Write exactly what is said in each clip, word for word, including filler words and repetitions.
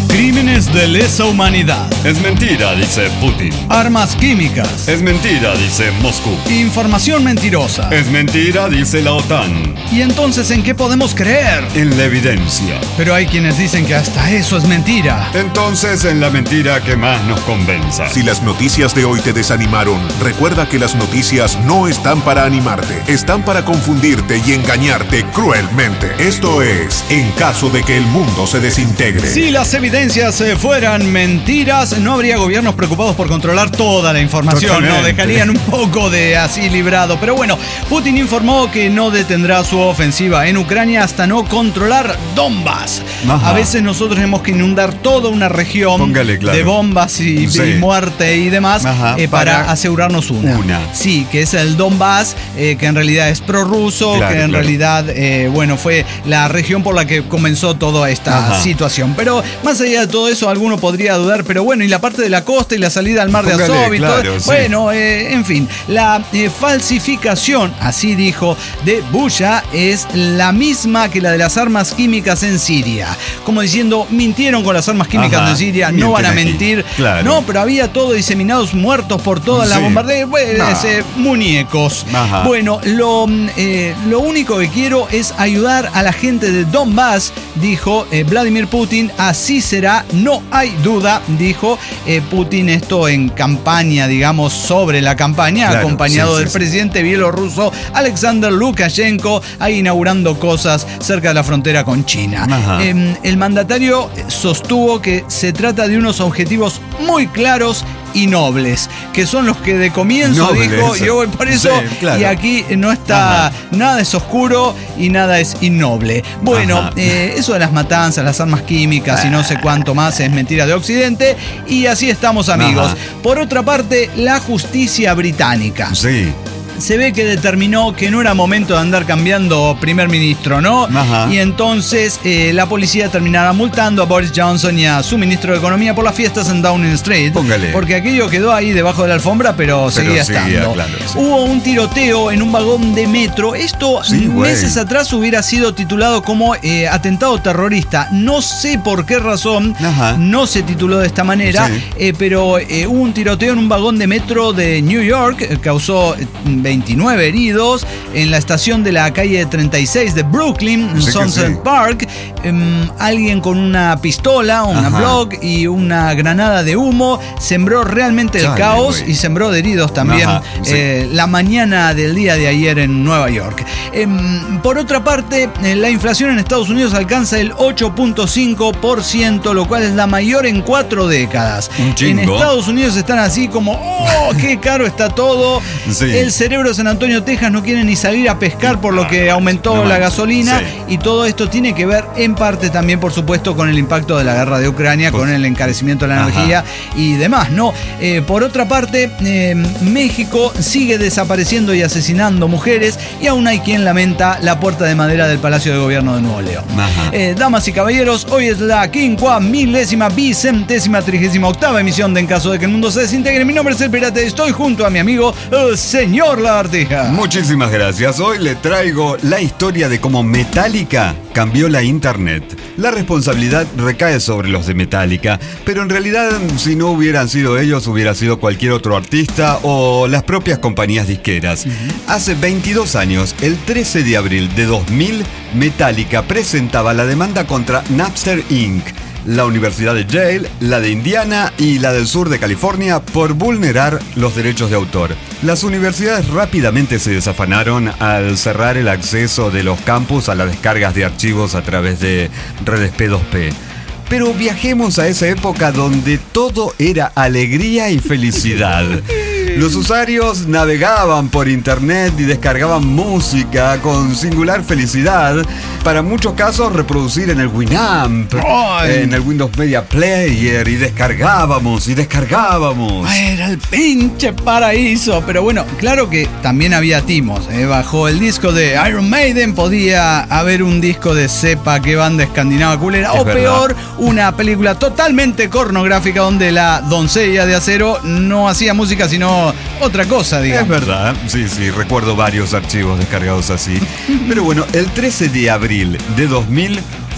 Crímenes de lesa humanidad. Es mentira, dice Putin. Armas químicas. Es mentira, dice Moscú. Información mentirosa. Es mentira, dice la OTAN. ¿Y entonces en qué podemos creer? En la evidencia. Pero hay quienes dicen que hasta eso es mentira. Entonces en la mentira que más nos convenza. Si las noticias de hoy te desanimaron, recuerda que las noticias no están para animarte, están para confundirte y engañarte cruelmente. Esto es, en caso de que el mundo se desintegre. Si las evidencias eh, fueran mentiras, no habría gobiernos preocupados por controlar toda la información. Totalmente. No dejarían un poco de así librado. Pero bueno, Putin informó que no detendrá su ofensiva en Ucrania hasta no controlar Donbass. Ajá. A veces nosotros tenemos que inundar toda una región Póngale, claro. de bombas y, Sí. y muerte y demás Ajá, eh, para, para asegurarnos una. una. Sí, que es el Donbass, eh, que en realidad es prorruso, Claro, que en claro. realidad, eh, bueno, fue la región por la que comenzó toda esta Ajá. situación. Pero más allá de todo eso, alguno podría dudar, pero bueno, y la parte de la costa y la salida al mar de Póngale, Azov y todo. claro, sí. Bueno, eh, en fin, la eh, falsificación, así dijo, de Buya es la misma que la de las armas químicas en Siria. Como diciendo, mintieron con las armas químicas Ajá. en Siria, no Mienten van a aquí. mentir. Claro. No, pero había todo diseminados muertos por todas las Sí. bombardeos. Bueno, Ah. ese, muñecos. Ajá. Bueno, lo, eh, lo único que quiero es ayudar a la gente de Donbass, dijo eh, Vladimir Putin. Así será, no hay duda, dijo eh, Putin. Esto en campaña, digamos, sobre la campaña, Claro, acompañado sí, del sí, sí. presidente bielorruso Alexander Lukashenko, ahí inaugurando cosas cerca de la frontera con China. Ajá. Eh, el mandatario sostuvo que se trata de unos objetivos muy claros y nobles, que son los que de comienzo Nobles. dijo, yo voy por eso, Sí, claro. y aquí no está, Ajá. nada es oscuro y nada es innoble. Bueno, Ajá. eh, eso de las matanzas, las armas químicas y no sé cuánto más es mentira de Occidente, y así estamos, amigos. Ajá. Por otra parte, la justicia británica. Sí. Se ve que determinó que no era momento de andar cambiando primer ministro, ¿no? Ajá. Y entonces eh, la policía terminará multando a Boris Johnson y a su ministro de Economía por las fiestas en Downing Street. Póngale. Porque aquello quedó ahí debajo de la alfombra, pero, Pero seguía seguía, estando. claro, sí. Hubo un tiroteo en un vagón de metro. Esto Sí, güey. meses atrás hubiera sido titulado como eh, atentado terrorista. No sé por qué razón Ajá. no se tituló de esta manera, Sí. eh, pero eh, hubo un tiroteo en un vagón de metro de New York, eh, causó eh, veintinueve heridos en la estación de la calle treinta y seis de Brooklyn, en Sí que Sunset sí. Park. Em, alguien con una pistola, una Ajá. Glock y una granada de humo sembró realmente el Chale, caos güey. y sembró de heridos también. Ajá, sí. eh, la mañana del día de ayer en Nueva York. Em, por otra parte, eh, la inflación en Estados Unidos alcanza el ocho punto cinco por ciento, lo cual es la mayor en cuatro décadas. Un chingo. En Estados Unidos están así como, ¡oh, qué caro está todo! Sí. El cerebro de San Antonio, Texas no quiere ni salir a pescar por lo que aumentó No la manches, gasolina, sí. y todo esto tiene que ver en parte también, por supuesto, con el impacto de la guerra de Ucrania, Pues, con el encarecimiento de la ajá. energía y demás, ¿no? Eh, por otra parte, eh, México sigue desapareciendo y asesinando mujeres, y aún hay quien lamenta la puerta de madera del Palacio de Gobierno de Nuevo León. Ajá. Eh, damas y caballeros, hoy es la quincuá milésima vicentésima trigésima octava emisión de En Caso de que el Mundo se Desintegre. Mi nombre es El Pirata y estoy junto a mi amigo, el señor Lagartija. Muchísimas gracias. Hoy le traigo la historia de cómo Metallica cambió la internet. La responsabilidad recae sobre los de Metallica, pero en realidad si no hubieran sido ellos, hubiera sido cualquier otro artista o las propias compañías disqueras. Hace veintidós años, el trece de abril de dos mil, Metallica presentaba la demanda contra Napster incorporated, la Universidad de Yale, la de Indiana y la del sur de California por vulnerar los derechos de autor. Las universidades rápidamente se desafanaron al cerrar el acceso de los campus a las descargas de archivos a través de redes P dos P. Pero viajemos a esa época donde todo era alegría y felicidad. Los usuarios navegaban por internet y descargaban música con singular felicidad. Para muchos casos reproducir en el Winamp, Ay. en el Windows Media Player, y descargábamos y descargábamos. Era el pinche paraíso. Pero bueno, claro que también había timos. ¿eh? Bajo el disco de Iron Maiden podía haber un disco de Sepa, qué banda escandinava culera. Es O verdad. peor, una película totalmente pornográfica donde la doncella de acero no hacía música sino otra cosa, digamos. Es verdad, sí, sí, recuerdo varios archivos descargados así. Pero bueno, el trece de abril de dos mil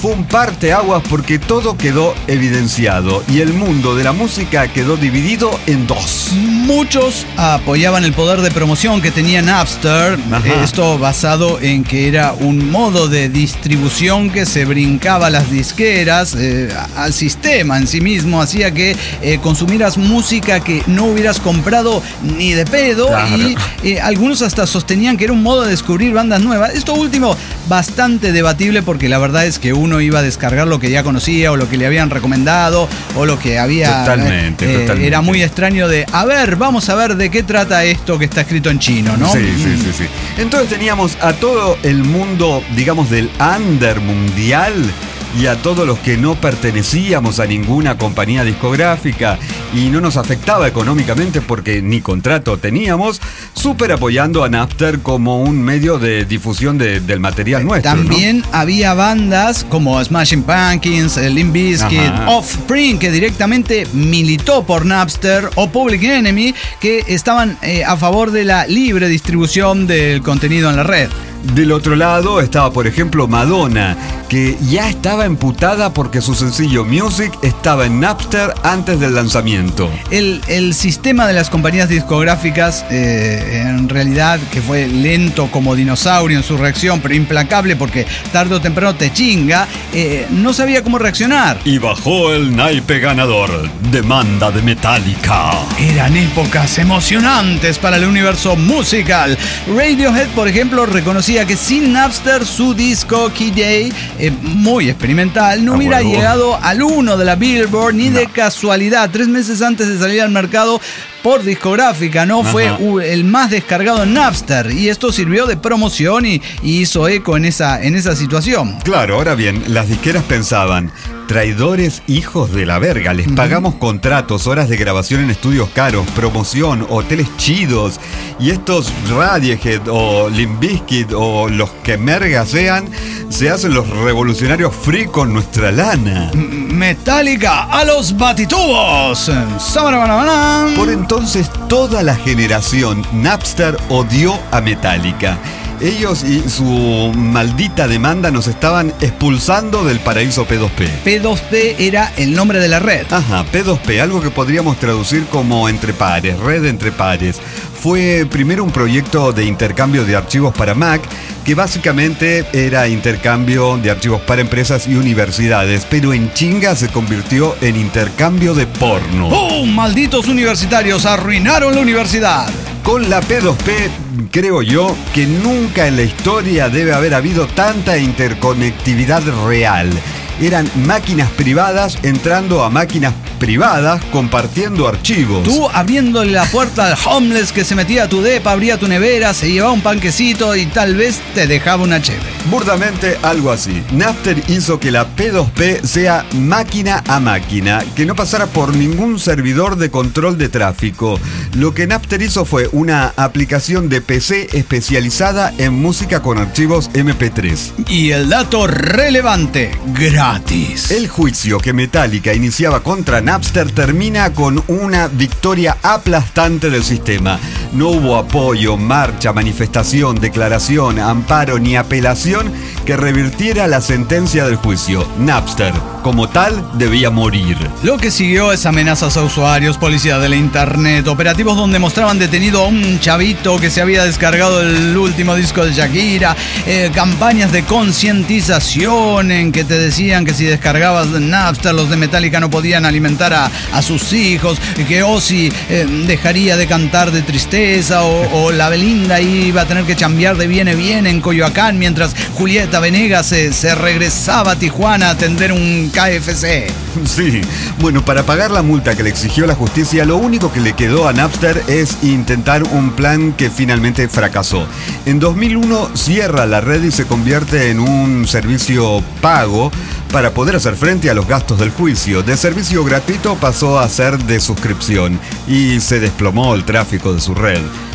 fue un parteaguas porque todo quedó evidenciado y el mundo de la música quedó dividido en dos. Muchos apoyaban el poder de promoción que tenía Napster, Ajá. esto basado en que era un modo de distribución que se brincaba a las disqueras, eh, al sistema en sí mismo, hacía que eh, consumieras música que no hubieras comprado ni de pedo, Claro. y eh, algunos hasta sostenían que era un modo de descubrir bandas nuevas. Esto último, bastante debatible, porque la verdad es que uno iba a descargar lo que ya conocía o lo que le habían recomendado o lo que había. Totalmente, eh, totalmente. Era muy extraño de, a ver, vamos a ver de qué trata esto que está escrito en chino, ¿no? Sí, sí, sí, sí. Entonces teníamos a todo el mundo, digamos, del under mundial y a todos los que no pertenecíamos a ninguna compañía discográfica y no nos afectaba económicamente porque ni contrato teníamos, súper apoyando a Napster como un medio de difusión de, del material nuestro, También ¿no? había bandas como Smashing Pumpkins, eh, Limp Bizkit, Ajá. Offspring, que directamente militó por Napster, o Public Enemy, que estaban eh, a favor de la libre distribución del contenido en la red. Del otro lado estaba, por ejemplo, Madonna, que ya estaba emputada porque su sencillo Music estaba en Napster antes del lanzamiento. El, el sistema de las compañías discográficas, eh, en realidad, que fue lento como dinosaurio en su reacción, pero implacable porque tarde o temprano te chinga, eh, no sabía cómo reaccionar. Y bajó el naipe ganador, Demanda de Metallica. Eran épocas emocionantes para el universo musical. Radiohead, por ejemplo, reconocía que sin Napster su disco Key Day, eh, muy experimental, no Ah, hubiera huevo. llegado al uno de la Billboard ni No. de casualidad. Tres meses antes de salir al mercado por discográfica, ¿no? Ajá. Fue uh, el más descargado en Napster, y esto sirvió de promoción y, y hizo eco en esa, en esa situación. Claro, ahora bien, las disqueras pensaban, traidores hijos de la verga, les pagamos contratos, horas de grabación en estudios caros, promoción, hoteles chidos, y estos Radiohead o Limp Bizkit o los que merga sean, se hacen los revolucionarios free con nuestra lana. Metallica a los batitubos. Sabarabanabana. Por entonces toda la generación Napster odió a Metallica. Ellos y su maldita demanda nos estaban expulsando del paraíso P dos P. P dos P era el nombre de la red. Ajá, P dos P, algo que podríamos traducir como entre pares, red entre pares. Fue primero un proyecto de intercambio de archivos para Mac, que básicamente era intercambio de archivos para empresas y universidades, pero en chinga se convirtió en intercambio de porno. ¡Oh, malditos universitarios! ¡Arruinaron la universidad! Con la P dos P, creo yo, que nunca en la historia debe haber habido tanta interconectividad real. Eran máquinas privadas entrando a máquinas privadas compartiendo archivos. Tú abriéndole la puerta al homeless que se metía a tu depa, abría tu nevera, se llevaba un panquecito y tal vez te dejaba una cheve. Burdamente algo así. Napster hizo que la P dos P sea máquina a máquina, que no pasara por ningún servidor de control de tráfico. Lo que Napster hizo fue una aplicación de P C especializada en música con archivos eme pe tres. Y el dato relevante, gratis. El juicio que Metallica iniciaba contra Napster termina con una victoria aplastante del sistema. No hubo apoyo, marcha, manifestación, declaración, amparo ni apelación que revirtiera la sentencia del juicio. Napster, como tal, debía morir. Lo que siguió es amenazas a usuarios, policía de la internet, operativos donde mostraban detenido a un chavito que se había descargado el último disco de Shakira, eh, campañas de concientización en que te decían que si descargabas Napster los de Metallica no podían alimentar a, a sus hijos, que Ozzy eh, dejaría de cantar de tristeza, o, o la Belinda iba a tener que chambear de viene viene en Coyoacán mientras Julieta Venegas se, se regresaba a Tijuana a atender un K F C. Sí, bueno, para pagar la multa que le exigió la justicia, lo único que le quedó a Napster es intentar un plan que finalmente fracasó. En dos mil uno cierra la red y se convierte en un servicio pago para poder hacer frente a los gastos del juicio. De servicio gratuito pasó a ser de suscripción y se desplomó el tráfico de su red.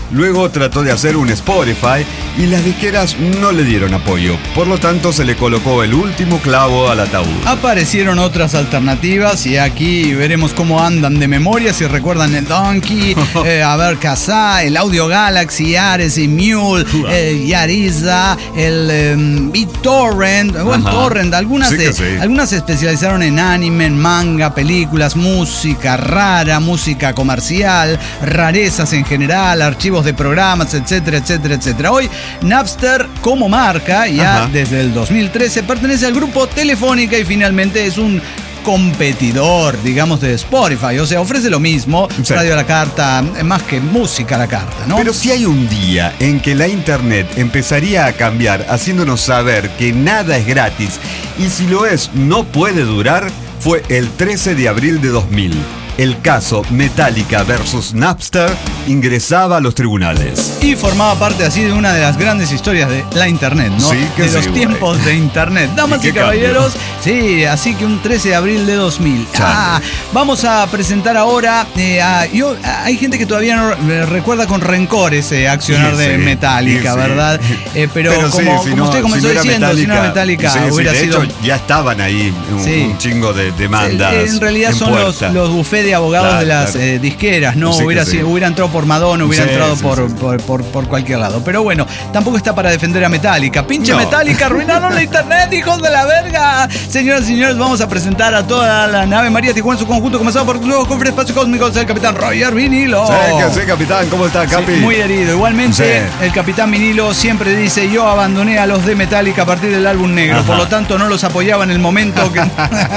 Luego trató de hacer un Spotify y las disqueras no le dieron apoyo. Por lo tanto, se le colocó el último clavo al ataúd. Aparecieron otras alternativas y aquí veremos cómo andan de memoria. Si recuerdan el Donkey, eh, a ver, Kazaa, el Audio Galaxy, Ares y Mule, eh, Yariza, el eh, BitTorrent, bueno, Torrent. Algunas, Sí que de, sí. algunas se especializaron en anime, en manga, películas, música rara, música comercial, rarezas en general, archivos de programas, etcétera, etcétera, etcétera. Hoy Napster como marca, ya Ajá. desde el dos mil trece, pertenece al grupo Telefónica y finalmente es un competidor, digamos, de Spotify. O sea, ofrece lo mismo, Sí. radio a la carta, más que música a la carta, ¿no? Pero si hay un día en que la internet empezaría a cambiar, haciéndonos saber que nada es gratis y si lo es no puede durar, fue el trece de abril de dos mil. El caso Metallica versus Napster ingresaba a los tribunales. Y formaba parte así de una de las grandes historias de la internet, ¿no? Sí que de sí, los güey. tiempos de internet. Damas ¿Y y qué caballeros, sí, así que un trece de abril de dos mil. Ah, vamos a presentar ahora eh, a, yo, a- hay gente que todavía no eh, recuerda con rencor ese accionar Sí, de sí, Metallica, sí, sí. ¿verdad? Eh, pero, Pero sí, como, si como no- usted comenzó si no era diciendo, si no era Metallica, sí, sí, hubiera de sido... hecho, ya estaban ahí un, Sí. un chingo de demandas. En realidad en son los, puerta. los bufés de abogados Claro, de las claro. eh, disqueras, ¿no? Sí que hubiera, sí. sido- hubiera entrado por Madonna, hubiera Sí, entrado sí, por, sí. Por, por, por cualquier lado. Pero bueno, tampoco está para defender a Metallica. Pinche No. Metallica, arruinaron la internet, hijos de la verga. Señoras y señores, vamos a presentar a toda la nave María Tijuana en su conjunto, comenzado por los cofres espacio cósmicos, el capitán Roger Vinilo. Sí, que sí, capitán, ¿cómo está, Capi? Sí, muy herido. Igualmente, Sí. el capitán Vinilo siempre dice: yo abandoné a los de Metallica a partir del álbum negro, Ajá. por lo tanto no los apoyaba en el momento que...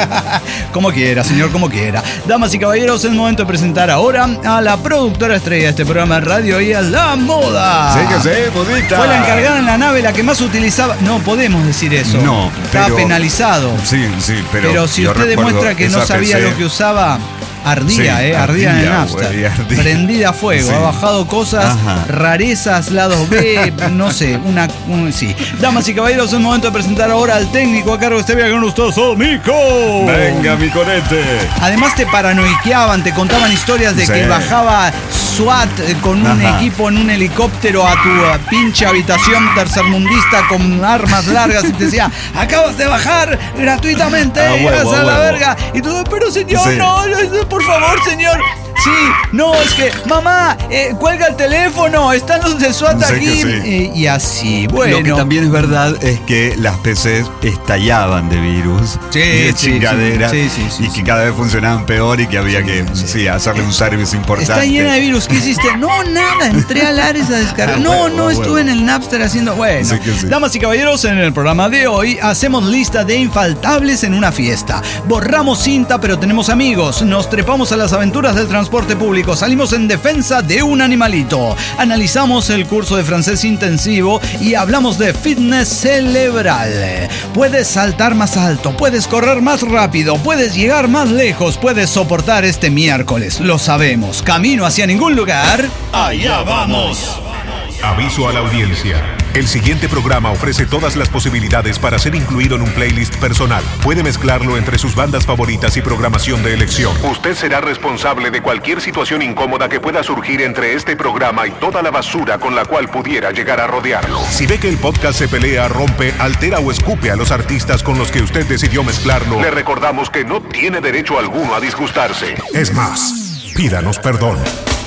Como quiera, señor, como quiera. Damas y caballeros, es momento de presentar ahora a la productora estrella de este programa de radio y a la moda. Sí, que sí, modita. Fue la encargada en la nave la que más utilizaba... No podemos decir eso. No, Estaba pero- penalizado. Sí, sí, pero. Pero, si yo usted recuerdo demuestra que no esa sabía P C. lo que usaba, ardía, Sí, eh, ardía, en el ardía, Napster. güey, ardía. Prendida a fuego, Sí. ha bajado cosas, Ajá. rarezas, lados B, no sé, una, un- sí. Damas y caballeros, es momento de presentar ahora al técnico a cargo de este viaje con ustedes, oh, Nico. Venga, mi conete. Además te paranoiqueaban, te contaban historias de Sí. que bajaba SWAT eh, con un Ajá. equipo en un helicóptero a tu eh, pinche habitación tercermundista con armas largas y te decía: acabas de bajar gratuitamente, A huevo, vas a a la huevo. verga. Y tú, pero señor, Sí. no, no, por favor, señor. Sí, no, es que, mamá, eh, cuelga el teléfono, están los de SWAT Sí, aquí. que sí. Eh, y así, bueno. Lo que también es verdad es que las P Cs estallaban de virus Sí, y de sí, chingaderas sí, sí, sí, y sí. que cada vez funcionaban peor y que había que sí, hacerle un service importante. Está llena de virus. ¿Qué hiciste? No, nada. Entré al Ares a descargar. Ah, No, huevo, no, huevo. estuve en el Napster haciendo. Bueno, Sí que sí. damas y caballeros, en el programa de hoy hacemos lista de infaltables en una fiesta. Borramos cinta, pero tenemos amigos. Nos trepamos a las aventuras del transporte público. Salimos en defensa de un animalito. Analizamos el curso de francés intensivo y hablamos de fitness cerebral. Puedes saltar más alto, puedes correr más rápido, puedes llegar más lejos, puedes soportar este miércoles. Lo sabemos. Camino hacia ningún lugar. Allá vamos. Aviso a la audiencia. El siguiente programa ofrece todas las posibilidades para ser incluido en un playlist personal. Puede mezclarlo entre sus bandas favoritas y programación de elección. Usted será responsable de cualquier situación incómoda que pueda surgir entre este programa y toda la basura con la cual pudiera llegar a rodearlo. Si ve que el podcast se pelea, rompe, altera o escupe a los artistas con los que usted decidió mezclarlo, le recordamos que no tiene derecho alguno a disgustarse. Es más, pídanos perdón.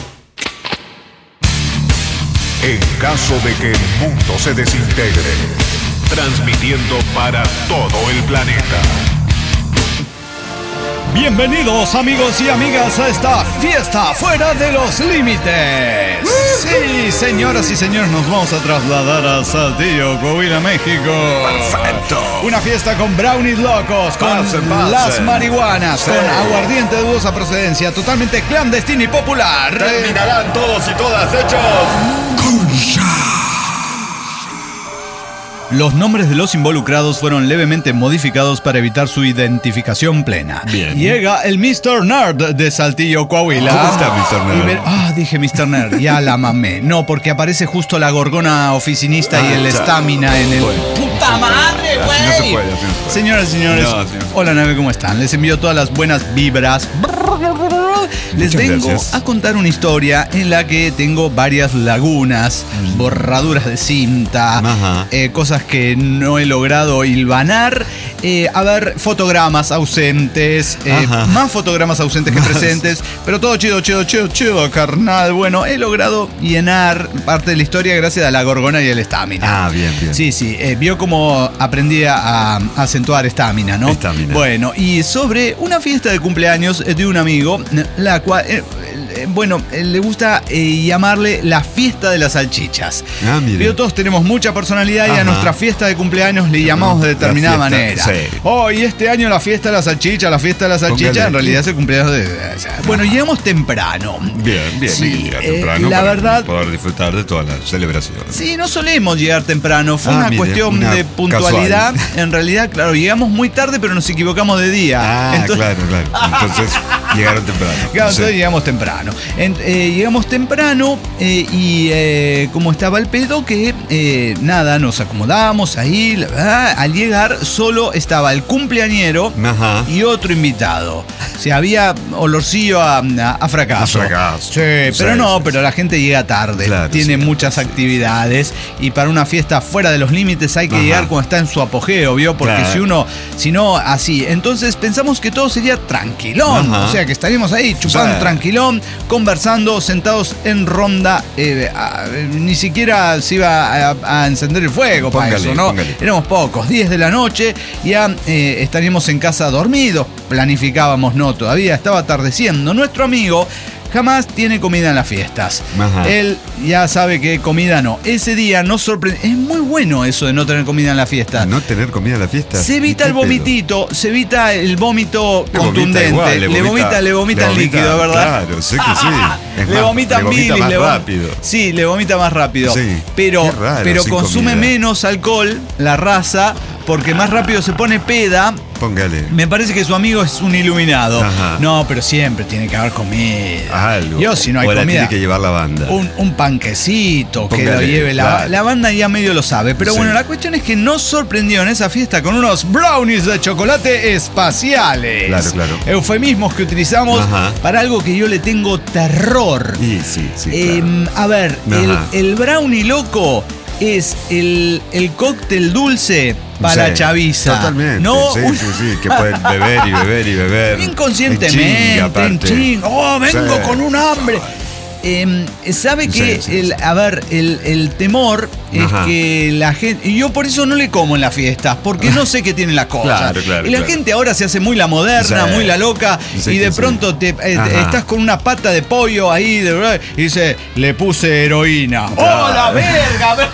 En caso de que el mundo se desintegre, transmitiendo para todo el planeta. Bienvenidos amigos y amigas a esta fiesta fuera de los límites. Sí, señoras y señores, nos vamos a trasladar a Saltillo, Coahuila, México. Perfecto. Una fiesta con brownies locos, con Pase, pase. las marihuanas, Sí. con aguardiente de dudosa procedencia, totalmente clandestina y popular. Terminarán todos y todas hechos. Los nombres de los involucrados fueron levemente modificados para evitar su identificación plena. Bien. Llega el mister Nerd de Saltillo, Coahuila. ¿Cómo está, mister Nerd? Y ver- ah, dije mister Nerd, ya la mamé. No, porque aparece justo la gorgona oficinista y Ah, el ya. estamina en el... Bueno. ¡Puta madre, Así no se güey! puede, así no se Señoras y señores, No, señor. hola nave, ¿cómo están? Les envío todas las buenas vibras. Les Muchas vengo gracias. a contar una historia en la que tengo varias lagunas, borraduras de cinta, Ajá. eh, cosas que no he logrado hilvanar. Eh, a ver, fotogramas ausentes, eh, Ajá. más fotogramas ausentes que Más. presentes, pero todo chido, chido, chido, chido, carnal. Bueno, he logrado llenar parte de la historia gracias a la gorgona y el estamina. Ah, bien, bien. Sí, sí, eh, vio cómo aprendí a, a acentuar estamina, ¿no? Estamina. Bueno, y sobre una fiesta de cumpleaños de un amigo, la cual, eh, eh, bueno, eh, le gusta eh, llamarle la fiesta de las salchichas. Ah, mire. Vio, todos tenemos mucha personalidad y a Ajá. nuestra fiesta de cumpleaños le llamamos de La determinada fiesta, manera. sí. Oh, y este año la fiesta de la salchicha, la fiesta de la salchicha, Póngale. en realidad es el cumpleaños de... o sea, bueno, llegamos temprano. Bien, bien, Sí, hay que llegar eh, temprano la para verdad- poder disfrutar de toda la celebración. Sí, no solemos llegar temprano, fue Ah, una mire, cuestión una de puntualidad. casual. En realidad, claro, llegamos muy tarde, pero nos equivocamos de día. Ah, Entonces- claro, claro. Entonces llegaron temprano. Claro, Sí. entonces llegamos temprano. En- eh, llegamos temprano eh, y eh, como estaba el pedo que eh, nada, nos acomodamos ahí. La verdad, al llegar solo estaba el cumpleañero Ajá. y otro invitado. O sea, había olorcillo a, a- a fracaso. A fracaso. Sí, pero Sí, no, sí, pero sí. la gente llega tarde. Claro, tiene sí, muchas sí, sí. actividades y para una fiesta fuera de los límites hay que Ajá. llegar cuando está en su apogeo, ¿vio? Porque Claro. si uno, si no, así. Entonces pensamos que todo sería tranquilón. Ajá. O sea, que estaríamos ahí chupando Sí. tranquilón, conversando, sentados en ronda. eh, a- ni siquiera se iba a, a encender el fuego para Póngale, eso, ¿no? póngale. Éramos pocos, diez de la noche, ya eh, estaríamos en casa dormidos, planificábamos, no, todavía estaba atardeciendo. Nuestro amigo jamás tiene comida en las fiestas. Ajá. Él ya sabe que comida no. Ese día nos sorprende. Es muy bueno eso de no tener comida en la fiesta. No tener comida en la fiesta. Se evita ¿Y el qué pedo? vomitito, se evita el vómito Le vomita contundente. igual, le vomita, le vomita el líquido, ¿verdad? Claro, sé que sí. Es le más, vomitan le vomita bilis, más le vom- rápido. Sí, le vomita más rápido. Sí, pero qué raro, pero sin consume comida. menos alcohol la raza porque más rápido se pone peda. Póngale. Me parece que su amigo es un iluminado. Ajá. No, pero siempre tiene que haber comida. Algo. Yo, si no hay o la comida, tiene que llevar la banda. un, un panquecito que Póngale, lo lleve la, claro. la banda, ya medio lo sabe. Pero Sí. bueno, la cuestión es que nos sorprendió en esa fiesta con unos brownies de chocolate espaciales. Claro, claro. Eufemismos que utilizamos Ajá. para algo que yo le tengo terror. Y sí, sí. Em, a ver, el, Ajá. el brownie loco es el, el cóctel dulce para Sí, chaviza. Totalmente. No, sí, Un- sí, sí. Que pueden beber y beber y beber. inconscientemente, En chinga, en aparte. ching. Oh, vengo Sí. con un hambre. Em, sabe que Sí, sí, el, sí. a ver, el, el temor Ajá. es que la gente, y yo por eso no le como en las fiestas, porque no sé qué tienen las cosas. Claro, claro, y la claro. gente ahora se hace muy la moderna, Sí. muy la loca, Sí, y de que sí. pronto te, eh, Ajá. estás con una pata de pollo ahí, de verdad, y dice, le puse heroína. Claro. ¡Oh, la verga!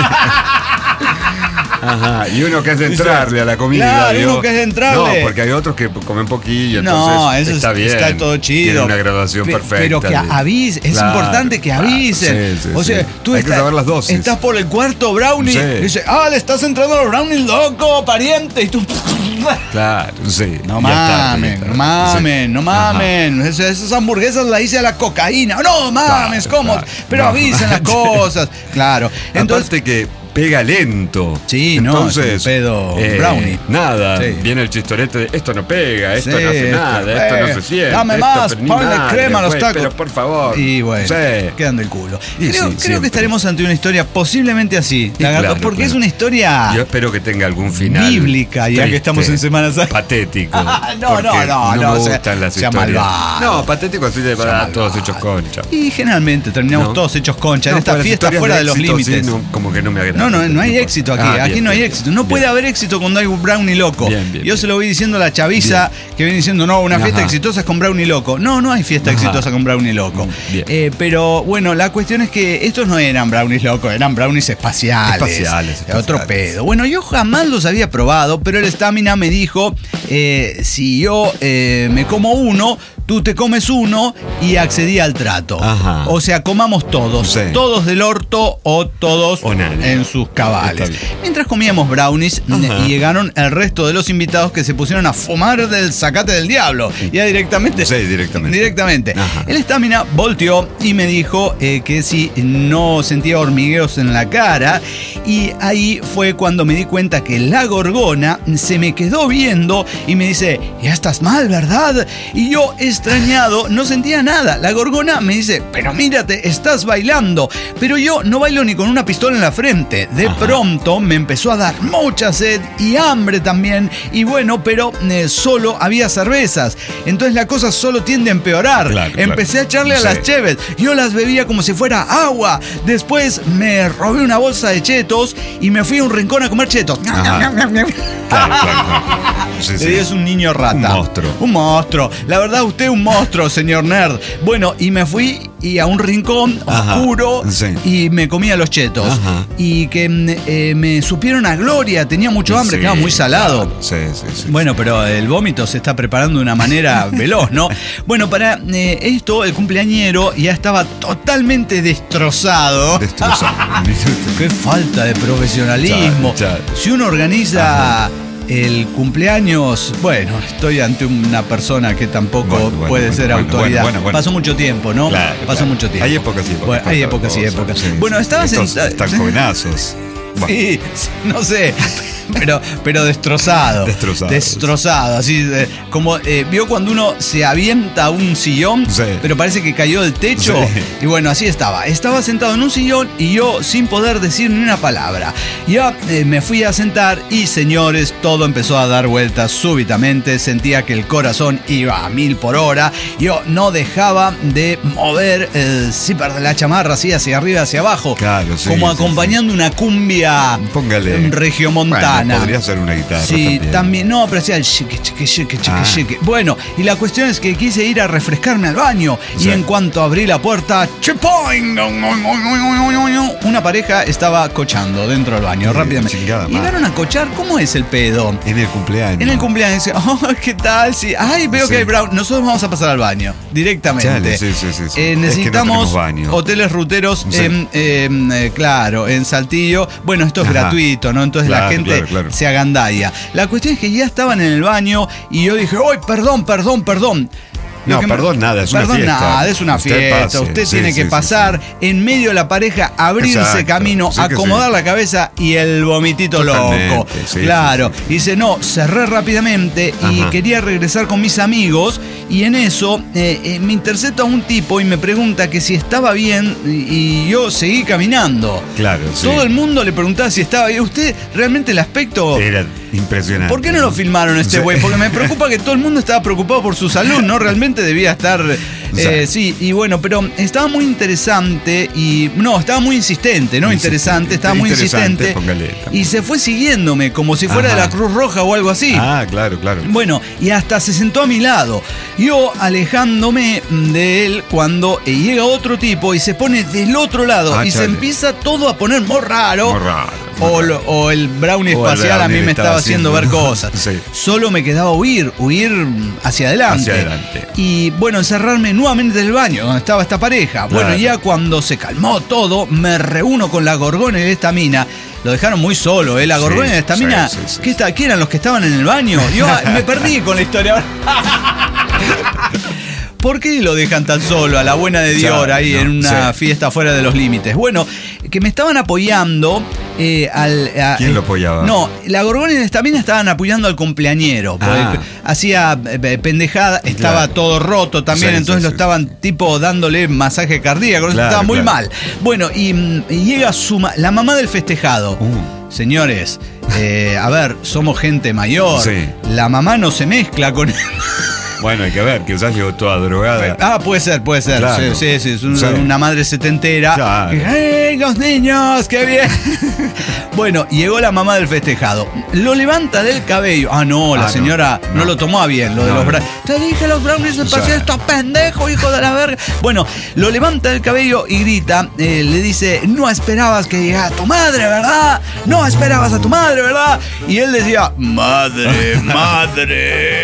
Ajá. Y uno que es de entrarle a la comida. Claro, ¿vio? uno que es de entrarle. No, porque hay otros que comen poquillo. No, Entonces eso está es- bien. está todo chido. Tiene una graduación Pe- perfecta. Pero que de- avisen, es Claro, importante que claro. avisen. Sí, sí, o sea, sí. tú Hay que estás, saber las dosis. estás por el cuarto brownie Sí. y dices, ah, le estás entrando a los brownies loco, pariente. Y tú. Claro, sí. No Ya está, mamen, ya está. no mamen, Sí. no Ajá. mamen. Es- Esas hamburguesas las hice a la cocaína. No mames, Claro, ¿cómo? claro. Pero No. avisen las cosas. Claro. Entonces, Aparte que pega lento. Sí, no, Entonces, es un pedo brownie. Nada, Sí. viene el chistorete de esto no pega, esto Sí, no hace esto nada, no esto no pega. se siente. Dame esto, más, pero ni ponle madre, crema a los pues, tacos. Pero por favor. y bueno, Sí. quedan del culo. Y Creo, sí, creo que siempre. estaremos ante una historia posiblemente así, Y lagarto, claro, porque claro. es una historia Yo espero que tenga algún final. bíblica, ya que triste, estamos en Semana Santa. Patético. No, porque no, no, no no, me sea- gustan las sea historias. malvado. No, patético así de Sea para malvado. todos hechos concha. Y generalmente terminamos No. todos hechos concha en No, esta pues las fiesta historias fuera de los éxito, límites. sí, no, como que no me agrada. No, no, no hay éxito aquí. Ah, aquí bien, no hay bien, éxito. No bien. puede haber éxito cuando hay un brownie loco. Bien, bien, Yo bien. se lo voy diciendo a la chaviza que viene diciendo, no, una fiesta Ajá. exitosa es con brownie loco. No, no hay fiesta Ajá. exitosa con brownie loco. Bien. Eh, pero bueno, la cuestión es que estos no eran brownies locos, eran brownies espaciales. Espaciales, espaciales. Otro pedo. Bueno, yo jamás los había probado, pero el Stamina me dijo, eh, si yo eh, me como uno, tú te comes uno y accedí al trato. Ajá. O sea, comamos todos. Sí. Todos del orto o todos O nadie. en sus cabales. Está bien. Mientras comíamos brownies, Ajá. y llegaron el resto de los invitados que se pusieron a fumar del zacate del diablo. Ya directamente. Sí, directamente. Directamente. Ajá. El Estamina volteó y me dijo eh, que si no sentía hormigueos en la cara. Y ahí fue cuando me di cuenta que la gorgona se me quedó viendo y me dice, ya estás mal, ¿verdad? Y yo, extrañado, no sentía nada. La gorgona me dice, pero mírate, estás bailando. Pero yo no bailo ni con una pistola en la frente. De Ajá. pronto me empezó a dar mucha sed y hambre también. Y bueno, pero eh, solo había cervezas. Entonces la cosa solo tiende a empeorar. Claro, Empecé claro. a echarle a Sí. las cheves. Yo las bebía como si fuera agua. Después me robé una bolsa de chetos y me fui a un rincón a comer chetos. Ajá. Claro, claro, claro. Sí, sí. Es un niño rata. Un monstruo. Un monstruo. La verdad, usted es un monstruo, señor nerd. Bueno, y me fui y a un rincón Ajá. oscuro Sí. y me comía los chetos. Ajá. Y que eh, me supieron a gloria. Tenía mucho hambre, Sí, quedaba muy salado. claro. Sí, sí, sí. Bueno, pero el vómito se está preparando de una manera veloz, ¿no? Bueno, para eh, esto, el cumpleañero ya estaba totalmente destrozado. Destrozado. Qué falta de profesionalismo. Chao, chao. Si uno organiza el cumpleaños, bueno, estoy ante una persona que tampoco Bueno, bueno, puede bueno, ser bueno, autoridad. bueno, bueno, bueno. Pasó mucho tiempo, ¿no? Claro, Pasó claro. mucho tiempo. Hay épocas y épocas. Bueno, hay épocas y Cosas. épocas. Sí, Bueno, sí. estaba Estos sentado. Están jovenazos. Bueno. Sí, no sé, pero, pero destrozado. Destrozado. Destrozado, así de- como eh, vio cuando uno se avienta a un sillón, Sí. pero parece que cayó del techo. Sí. Y bueno, así estaba. Estaba sentado en un sillón y yo sin poder decir ni una palabra. Ya eh, me fui a sentar y, señores, todo empezó a dar vueltas súbitamente. Sentía que el corazón iba a mil por hora. Yo no dejaba de mover el zipper de la chamarra así hacia arriba, hacia abajo. Claro, sí, como sí, acompañando una cumbia Póngale. regiomontana. Bueno, podría ser una guitarra. Sí, también. también. No, pero hacía el chique, chique, chique, chique, Ah. chique. Bueno, y la cuestión es que quise ir a refrescarme al baño. Sí. Y en cuanto abrí la puerta, ¡chipoing! Una pareja estaba cochando dentro del baño, Sí, rápidamente. chingada madre. Llegaron a cochar, ¿cómo es el pedo? En el cumpleaños. En el cumpleaños, dice, oh, ¿qué tal? Sí. Ay, veo Sí. que hay brown. Nosotros vamos a pasar al baño, directamente. Chale, sí, sí, sí, sí. Eh, Es que no necesitamos tenemos baño. hoteles ruteros, Sí. en, en, eh, claro, en Saltillo. Bueno, esto es Ajá. gratuito, ¿no? Entonces Claro, la gente claro, claro. se agandalla. La cuestión es que ya estaban en el baño y yo dije, ¡ay, perdón, perdón, perdón! Lo No, que me- perdón, nada, es una perdón, fiesta. nada, es una Usted fiesta. pase. Usted Sí, tiene sí, que sí, pasar en medio de la pareja, abrirse Exacto. camino, Sí que acomodar sí. la cabeza y el vomitito Totalmente, loco. sí, claro. sí, sí. Y dice, no, cerré rápidamente y Ajá. quería regresar con mis amigos. Y en eso eh, eh, me intercepta un tipo y me pregunta que si estaba bien y, y yo seguí caminando. Claro, sí. Todo el mundo le preguntaba si estaba bien. Usted realmente el aspecto... Era impresionante. ¿Por qué no lo filmaron este Sí. güey? Porque me preocupa que todo el mundo estaba preocupado por su salud, ¿no? Realmente debía estar... eh, sí, y bueno, pero estaba muy interesante y... No, estaba muy insistente, ¿no? Interesante, estaba muy Interesante, insistente. póngale también. Y se fue siguiéndome como si fuera Ajá. de la Cruz Roja o algo así. Ah, claro, claro. Bueno, y hasta se sentó a mi lado. Yo alejándome de él cuando eh, llega otro tipo y se pone del otro lado Ah, y se chale. empieza todo a poner muy raro. Muy raro, muy O, raro. lo- o el brownie O el espacial a mí brownie me le estaba estaba haciendo haciendo- ver cosas. Sí. Solo me quedaba huir, huir hacia adelante. Hacia adelante. Y bueno, encerrarme nuevamente en el baño donde estaba esta pareja. Bueno, Claro. ya cuando se calmó todo, me reúno con la gorgona y la estamina. Lo dejaron muy solo, ¿eh? La Sí, gorgona y la estamina. sí, sí, sí. ¿Qué, está- ¿Qué eran los que estaban en el baño? Yo ah, me perdí con la historia. ¿Por qué lo dejan tan solo a la buena de Dior Claro, ahí no, en una sí. fiesta fuera de los límites? Bueno, que me estaban apoyando eh, al... a- ¿Quién lo apoyaba? No, la gorgona y la estamina estaban apoyando al cumpleañero. porque Ah. hacía eh, pendejada, estaba Claro. todo roto también, Sí, entonces sí, lo sí. estaban tipo dándole masaje cardíaco, Claro, estaba muy claro. mal. Bueno, y, mm, y llega su ma- la mamá del festejado. Uh. Señores, eh, a ver, somos gente mayor. Sí. La mamá no se mezcla con... Bueno, hay que ver, quizás llegó toda drogada. Ah, puede ser, puede ser. Claro. Sí, sí, sí, es un- Sí. una madre setentera. Claro. ¡Hey, los niños! ¡Qué bien! Bueno, llegó la mamá del festejado. Lo levanta del cabello. Ah, no, la Ah, no, señora no, no. lo tomó a bien, lo de No, los no. brownies. Te dije los brownies del O sea. paseo, estos pendejos, hijo de la verga. Bueno, lo levanta del cabello y grita, eh, le dice, no esperabas que llegara tu madre, ¿verdad? No esperabas a tu madre, ¿verdad? Y él decía, madre, madre.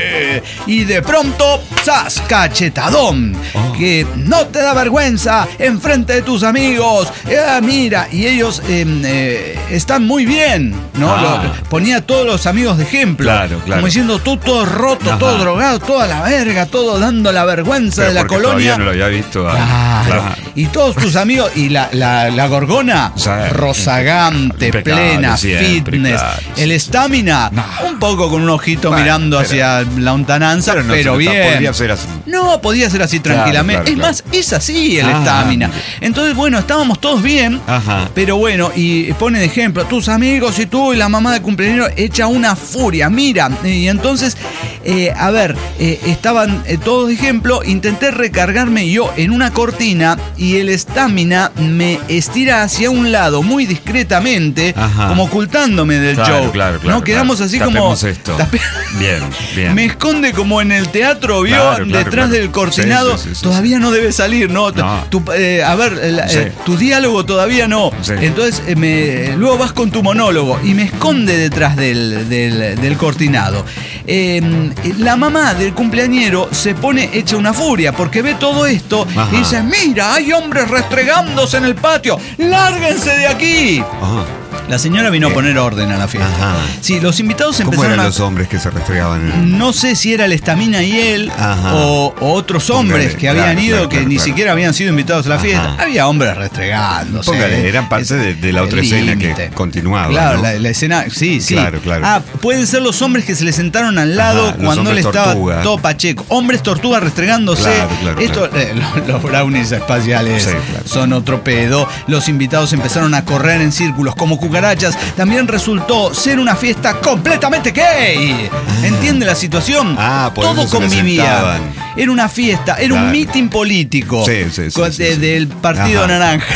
y de pronto, ¡zas! Cachetadón. Oh. Que no te da vergüenza enfrente de tus amigos. Eh, mira, y ellos eh, eh, están muy bien, ¿no? Ah. Lo, ponía a todos los amigos de ejemplo. Claro, claro. Como diciendo, tú todo roto, Ajá. todo drogado, toda la verga, todo dando la vergüenza Pero de la colonia. Todavía no lo había visto. Claro. claro. Y todos tus amigos, y la, la, la gorgona, sí. rozagante, plena, siempre, fitness. Claro. El estamina, no. un poco con un ojito bueno, mirando pero, hacia la lontananza, pero, no pero bien. Podría ser así. No, podía ser así tranquilamente. Claro, claro, es claro. más, es así el estamina. Entonces, bueno, estábamos todos bien, Ajá. pero bueno, y pone de ejemplo, tus amigos y tú y la mamá de cumpleaños echa una furia, mira. Y entonces, eh, a ver, eh, estaban eh, todos de ejemplo, intenté recargarme yo en una cortina y el estamina me estira hacia un lado muy discretamente, Ajá. como ocultándome del claro, show. Claro, claro, ¿no? Quedamos claro. así Tapemos como... esto. Tape... Bien, bien. Me esconde como en el teatro, ¿vio? Claro, claro, Detrás claro. del cortinado. Sí, sí, sí, sí, todavía sí. no debe salir, ¿no? no. Tu, eh, a ver, la, sí. eh, tu diálogo todavía no. Sí. Entonces, eh, me, luego vas con tu monólogo y me esconde detrás del, del, del cortinado. Eh, la mamá del cumpleañero se pone hecha una furia porque ve todo esto Ajá. y dice, mira, hay hombres restregándose en el patio, lárguense de aquí. Ajá. La señora vino a poner orden a la fiesta. Ajá. Sí, los invitados empezaron ¿Cómo eran a... los hombres que se restregaban en el... No sé si era el Estamina y él o, o otros hombres Póngale, que habían claro, ido claro, que claro, ni claro. siquiera habían sido invitados a la fiesta. Ajá. Había hombres restregándose. Póngale, eran parte de, de la otra escena límite. que continuaba. Claro, ¿no? la, la escena, sí, sí. Claro, claro. Ah, pueden ser los hombres que se le sentaron al lado Ajá, cuando él estaba tortuga. todo pacheco. Hombres tortugas restregándose. Claro, claro, Esto, claro. Eh, los, los brownies espaciales sí, claro. son otro pedo. Los invitados empezaron a correr en círculos como cucarachas. También resultó ser una fiesta completamente gay. Ah. ¿Entiende la situación? Ah, por Todo eso convivía. Era una fiesta, era claro. un meeting político sí, sí, sí, de, sí, sí. del Partido Ajá. Naranja.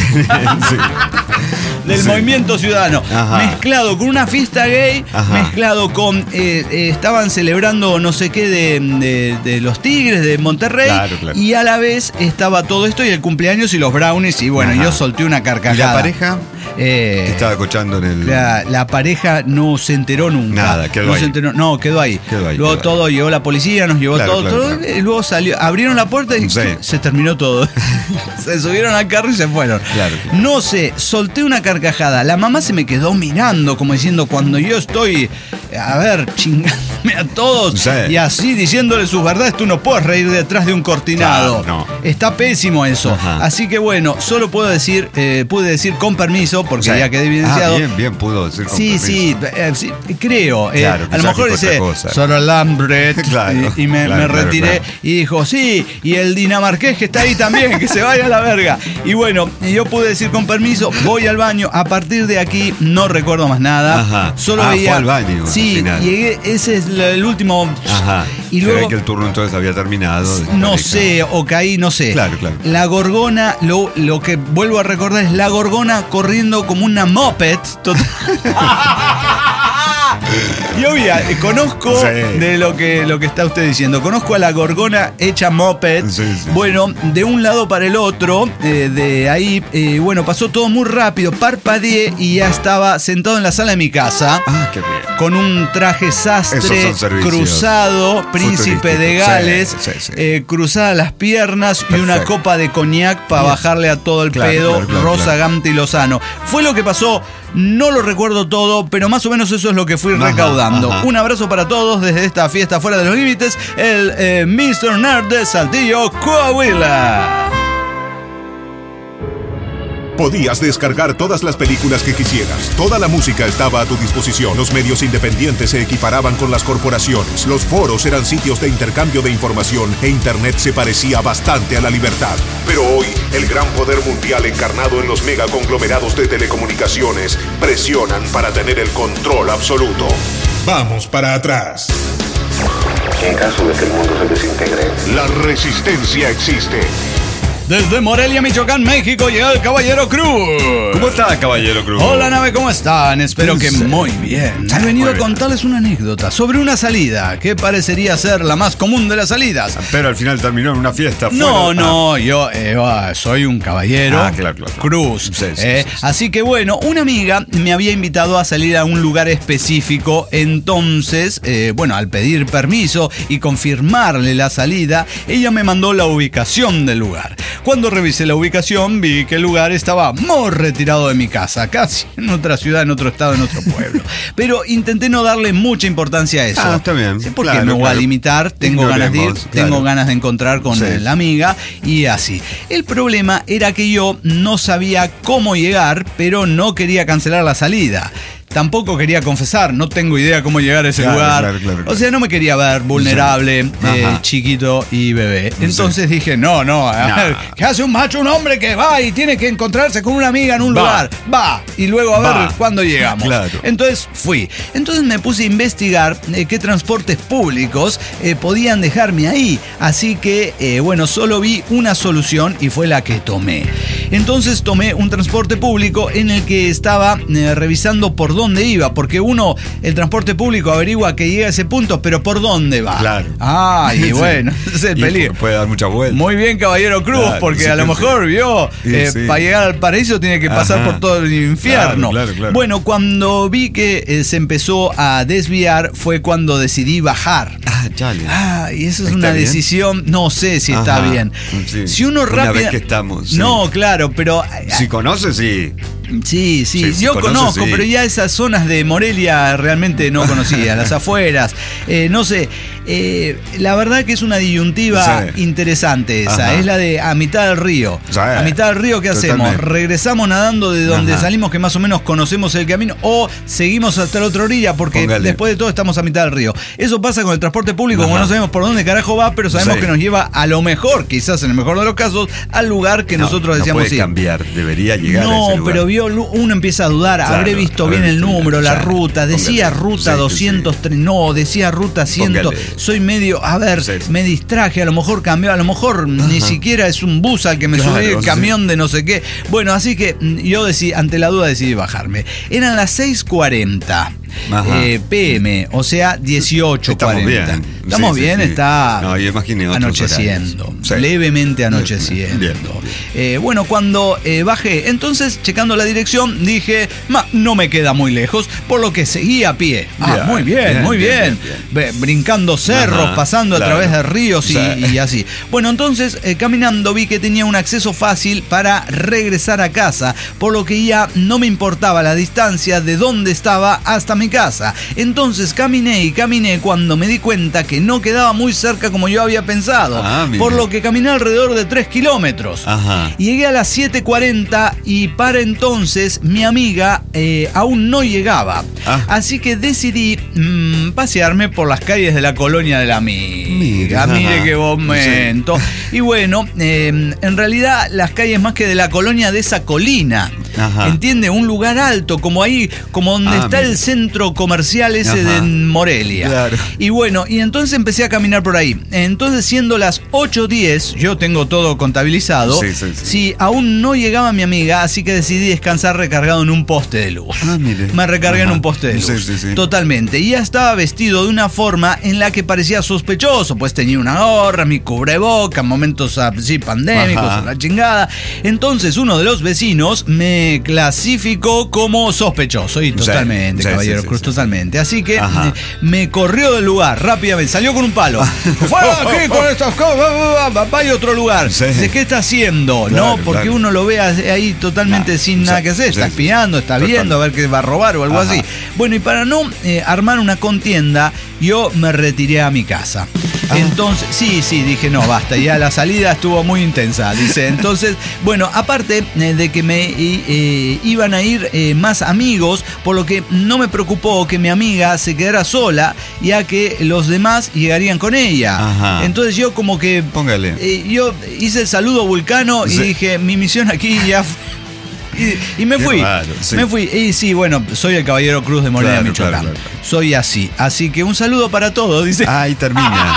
sí. Del sí. Movimiento Ciudadano. Ajá. Mezclado con una fiesta gay, Ajá. mezclado con... Eh, eh, estaban celebrando no sé qué de, de, de los Tigres de Monterrey. Claro, claro. Y a la vez estaba todo esto y el cumpleaños y los brownies. Y bueno, Ajá. yo solté una carcajada. ¿Y la pareja? Eh, que estaba cochando en el... La, la pareja no se enteró nunca. Nada, quedó no ahí. Se enteró, no, quedó ahí. Quedó ahí luego quedó todo, ahí. llegó la policía, nos llevó claro, todo, claro, todo claro. y luego salió, abrieron la puerta y sí. se terminó todo. Se subieron al carro y se fueron. Claro, claro. No sé, solté una carcajada. La mamá se me quedó mirando como diciendo, cuando yo estoy, a ver, chingándome a todos sí. y así diciéndole sus verdades, tú no puedes reír detrás de un cortinado. Claro, no. Está pésimo eso. Ajá. Así que bueno, solo puedo decir, eh, pude decir con permiso, porque sí. ya quedé evidenciado. Ah, bien, bien pudo decir con sí, permiso. Sí, eh, sí, creo. Claro, eh, a lo mejor dice, solo el hambre. claro, y, y me, claro, me retiré claro, claro. y dijo, sí, y el dinamarqués que está ahí también, que se vaya a la verga. Y bueno, yo pude decir con permiso, voy al baño. A partir de aquí no recuerdo más nada. Ajá. Solo ah, veía. Fue al baño. Sí, llegué, ese es el último. Ajá. Y luego, se ve que el turno entonces había terminado. No sé, o caí, no sé. Claro, claro. La gorgona, lo, lo que vuelvo a recordar es la gorgona corriendo como una moped. Yo ya conozco sí. de lo que, lo que está usted diciendo. Conozco a la gorgona hecha moped. Sí, sí. Bueno, de un lado para el otro, eh, de ahí, eh, bueno, pasó todo muy rápido. Parpadeé y ya estaba sentado en la sala de mi casa. Ah, qué bien. Con un traje sastre cruzado, príncipe de Gales, sí, sí, sí. Eh, cruzadas las piernas Perfecto. y una copa de coñac para bajarle a todo el claro, pedo, claro, claro, rozagante claro. y lozano. Fue lo que pasó. No lo recuerdo todo, pero más o menos eso es lo que fui ajá, recaudando. Ajá. Un abrazo para todos desde esta fiesta fuera de los límites. El eh, mister Nerd de Saltillo, Coahuila. Podías descargar todas las películas que quisieras. Toda la música estaba a tu disposición. Los medios independientes se equiparaban con las corporaciones. Los foros eran sitios de intercambio de información e Internet se parecía bastante a la libertad. Pero hoy, el gran poder mundial encarnado en los megaconglomerados de telecomunicaciones presionan para tener el control absoluto. Vamos para atrás. En caso de que el mundo se desintegre, la resistencia existe. Desde Morelia, Michoacán, México, llega el Caballero Cruz. ¿Cómo está, Caballero Cruz? Hola, nave, ¿cómo están? Espero que Sí. muy bien. He venido a contarles una anécdota sobre una salida que parecería ser la más común de las salidas. Pero al final terminó en una fiesta. No, fuera. no, yo eh, ah, soy un caballero Ah, claro, claro, claro. Cruz. Sí, sí, eh. sí, sí. Así que bueno, una amiga me había invitado a salir a un lugar específico. Entonces, eh, bueno, al pedir permiso y confirmarle la salida, ella me mandó la ubicación del lugar. Cuando revisé la ubicación, vi que el lugar estaba muy retirado de mi casa, casi en otra ciudad, en otro estado, en otro pueblo. Pero intenté no darle mucha importancia a eso. Ah, está bien. Sí, porque Claro, me voy claro. a limitar, tengo ganas de ir, Ignoremos, tengo claro. ganas de encontrar con Sí. la amiga y así. El problema era que yo no sabía cómo llegar, pero no quería cancelar la salida. Tampoco quería confesar, no tengo idea cómo llegar a ese Claro, lugar. claro, claro, claro. O sea, no me quería ver vulnerable, Sí. eh, Ajá. chiquito y bebé. Entonces dije, no, no, a Nah. ver, ¿qué hace un macho, un hombre que va y tiene que encontrarse con una amiga en un Va. lugar? Va. Y luego a ver Va. cuándo llegamos. Claro. Entonces fui. Entonces me puse a investigar eh, qué transportes públicos eh, podían dejarme ahí. Así que, eh, bueno, solo vi una solución y fue la que tomé. Entonces tomé un transporte público en el que estaba eh, revisando por dónde iba, porque uno, el transporte público averigua que llega a ese punto, pero ¿por dónde va? Claro. Ah, y Sí. bueno, ese es el Y peligro. puede dar mucha vuelta. Muy bien, Caballero Cruz, Claro, porque sí, a lo sí. mejor vio, Sí, eh, sí. para llegar al paraíso tiene que pasar Ajá. por todo el infierno. Claro, claro, claro. Bueno, cuando vi que eh, se empezó a desviar fue cuando decidí bajar. Ah, chale. Ah, y eso es ¿Está una bien? decisión, no sé si está Ajá. bien. Sí. Si uno Una rápido. vez que estamos, sí. No, claro, pero. Si conoces, sí. Sí, sí, Sí, sí, yo conoces, conozco, sí. pero ya esas zonas de Morelia realmente no conocía, las afueras, eh, no sé, eh, la verdad que es una disyuntiva Sí. interesante esa, Ajá. es la de a mitad del río. Sí. A mitad del río, ¿qué hacemos? Totalmente. ¿Regresamos nadando de donde Ajá. salimos, que más o menos conocemos el camino, o seguimos hasta la otra orilla porque Póngale. después de todo estamos a mitad del río? Eso pasa con el transporte público, como Ajá. no sabemos por dónde carajo va, pero sabemos Sí. que nos lleva a lo mejor, quizás en el mejor de los casos, al lugar que No, nosotros no decíamos puede ir. cambiar, debería llegar a No, ese lugar. pero vio, uno empieza a dudar, Claro, habré visto habré bien el visto bien, número, la claro. ruta, decía Póngale. ruta Sí, doscientos tres, no, decía ruta cien, Póngale. soy medio, a ver, Sí, sí. me distraje, a lo mejor cambió, a lo mejor ni siquiera es un bus al que me Claro, subí, el sí. camión de no sé qué. Bueno, así que mm, yo decidí, ante la duda decidí bajarme. Eran las seis cuarenta. Ajá. Eh, P M, o sea, dieciocho cuarenta. Estamos bien. Estamos Sí, sí, bien, sí. está No, yo imaginé otros anocheciendo, horarios. Sí. levemente anocheciendo. Bien, Eh, bueno, cuando eh, bajé, entonces checando la dirección, dije, "Ma, no me queda muy lejos", por lo que seguí a pie. Ah, Bien, muy bien, bien, muy bien. bien, bien, Ve- brincando cerros, Ajá, pasando claro. a través de ríos y, Sí. y así. Bueno, entonces eh, caminando vi que tenía un acceso fácil para regresar a casa, por lo que ya no me importaba la distancia de donde estaba hasta mi casa. Entonces caminé y caminé cuando me di cuenta que no quedaba muy cerca como yo había pensado, Ah, mira. por lo que caminé alrededor de tres kilómetros. Ajá. Llegué a las siete cuarenta y para entonces mi amiga eh, aún no llegaba. Ah. Así que decidí mm, pasearme por las calles de la colonia de la amiga. Mira, Mire ajá. qué momento. Y bueno, eh, en realidad las calles más que de la colonia de esa colina. Ajá. ¿Entiende? Un lugar alto, como ahí, como donde Ah, está mira. el centro comercial ese Ajá. de Morelia. Claro. Y bueno, y entonces empecé a caminar por ahí. Entonces, siendo las ocho diez, yo tengo todo contabilizado. Sí, sí, sí. Si aún no llegaba mi amiga, así que decidí descansar recargado en un poste de luz. Ah, mire. Me recargué en Ajá. un poste de luz. Sí, sí, sí. Totalmente. Y ya estaba vestido de una forma en la que parecía sospechoso, pues tenía una gorra, mi cubreboca, momentos así pandémicos, Ajá. la chingada. Entonces, uno de los vecinos me clasificó como sospechoso. Y Sí, totalmente, sí, caballero sí, Cruz, sí, sí. totalmente. Así que Ajá. eh, me corrió del lugar rápidamente, salió con un palo. ¡Fuera aquí con estas cosas! Va, va, va, vaya a otro lugar. Sí. Dice, ¿qué está haciendo? Claro, no, porque claro. uno lo ve ahí totalmente Nah, sin sí, nada que hacer. Está sí, sí. espiando, está Total. viendo a ver qué va a robar o algo Ajá. así. Bueno, y para no eh, armar una contienda, yo me retiré a mi casa. Ah. Entonces, sí, sí, dije, no, basta, ya la salida estuvo muy intensa, dice. Entonces, bueno, aparte eh, de que me eh, iban a ir eh, más amigos, por lo que no me preocupó que mi amiga se quedara sola, ya que los demás llegarían con ella. Ajá. Entonces yo como que... Póngale. eh, yo hice el saludo vulcano y Sí. dije, mi misión aquí ya... fu- Y, y me Qué fui, raro, sí. me fui. Y sí, bueno, soy el Caballero Cruz de Morelia, Claro, Michoacán. claro, claro. Soy así. Así que un saludo para todos, dice. Ahí termina.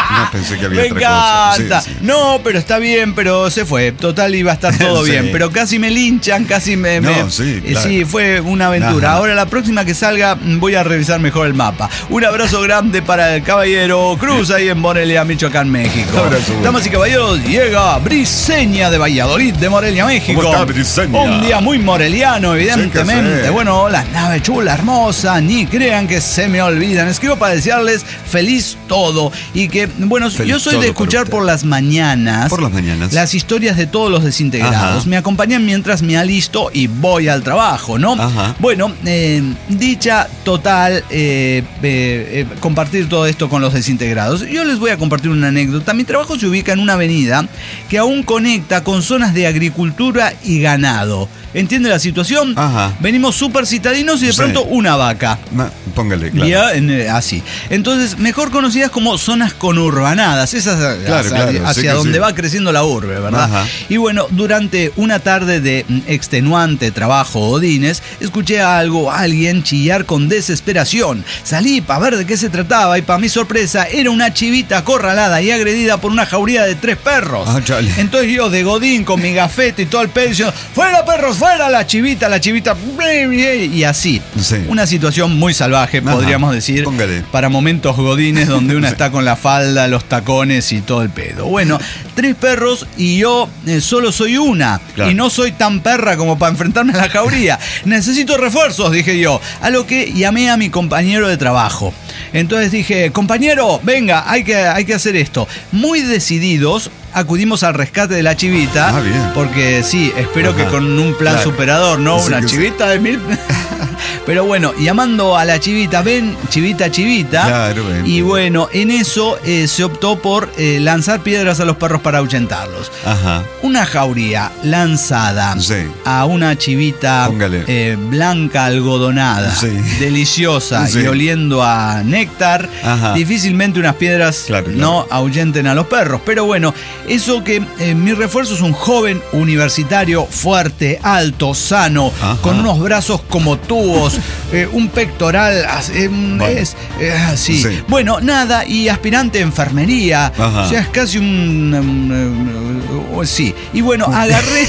No, pensé que había me otra cosa. encanta. Sí, sí. No, pero está bien, pero se fue. Total, iba a estar todo Sí. bien. Pero casi me linchan, casi me... No, me- sí, eh, claro. sí, fue una aventura. Ajá. Ahora la próxima que salga voy a revisar mejor el mapa. Un abrazo grande para el caballero Cruz ahí en Morelia, Michoacán, México. Abrazo. Damas y caballeros, llega Briseña de Valladolid, de Morelia, México. ¿Cómo está, Briseña? Un día muy moreliano, evidentemente. Sí, que sí. Bueno, las naves chula, hermosa, ni crean que se me olvidan. Escribo para desearles feliz todo. Y que, bueno, Feliz yo soy todo de para escuchar usted. por las mañanas. Por las mañanas. Las historias de todos los desintegrados. Ajá. Me acompañan mientras me alisto y voy al trabajo, ¿no? Ajá. Bueno, eh, dicha total, eh, eh, eh, compartir todo esto con los desintegrados. Yo les voy a compartir una anécdota. Mi trabajo se ubica en una avenida que aún conecta con zonas de agricultura y ganado. ¿Entiende la situación? Ajá. Venimos súper citadinos y de Sí. pronto una vaca. Ma- póngale, claro. Ya, en, eh, así. Entonces, mejor conocidas como zonas conurbanadas, esas Claro, hacia, claro, sí hacia que donde sí. va creciendo la urbe, ¿verdad? Ajá. Y bueno, durante una tarde de mm, extenuante trabajo Odines, escuché a algo, a alguien chillar con desesperación. Salí para ver de qué se trataba y para mi sorpresa era una chivita acorralada y agredida por una jauría de tres perros. Ah, chale. Entonces yo de godín con mi gafete y todo el pedo diciendo, ¡fuera perros, fuera! La chivita, la chivita, y así. Sí. Una situación muy salvaje, Ajá. podríamos decir, Póngale. para momentos godines donde uno está con la falda, los tacones y todo el pedo. Bueno, tres perros y yo eh, solo soy una. Claro. Y no soy tan perra como para enfrentarme a la jauría. Necesito refuerzos, dije yo. A lo que llamé a mi compañero de trabajo. Entonces dije, compañero, venga, hay que, hay que hacer esto. Muy decididos, acudimos al rescate de la chivita. Ah, bien. Porque sí, espero Ajá. que con un plan Claro. superador, ¿no? Sí, Una que sí. chivita de mil... Pero bueno, llamando a la chivita, ven, chivita, chivita. Claro, ven. Y bueno, en eso eh, se optó por eh, lanzar piedras a los perros para ahuyentarlos. Ajá. Una jauría lanzada Sí. a una chivita Póngale. eh, blanca algodonada, Sí. deliciosa Sí. y oliendo a néctar, Ajá. difícilmente unas piedras Claro, claro. no ahuyenten a los perros. Pero bueno, eso que eh, mi refuerzo es un joven universitario fuerte, alto, sano, Ajá. con unos brazos como tubos, eh, un pectoral eh, Bueno. es eh, así. Sí. Bueno, nada, y aspirante a enfermería. Ajá. O sea, es casi un... un- un- un- sí. Y bueno, agarré...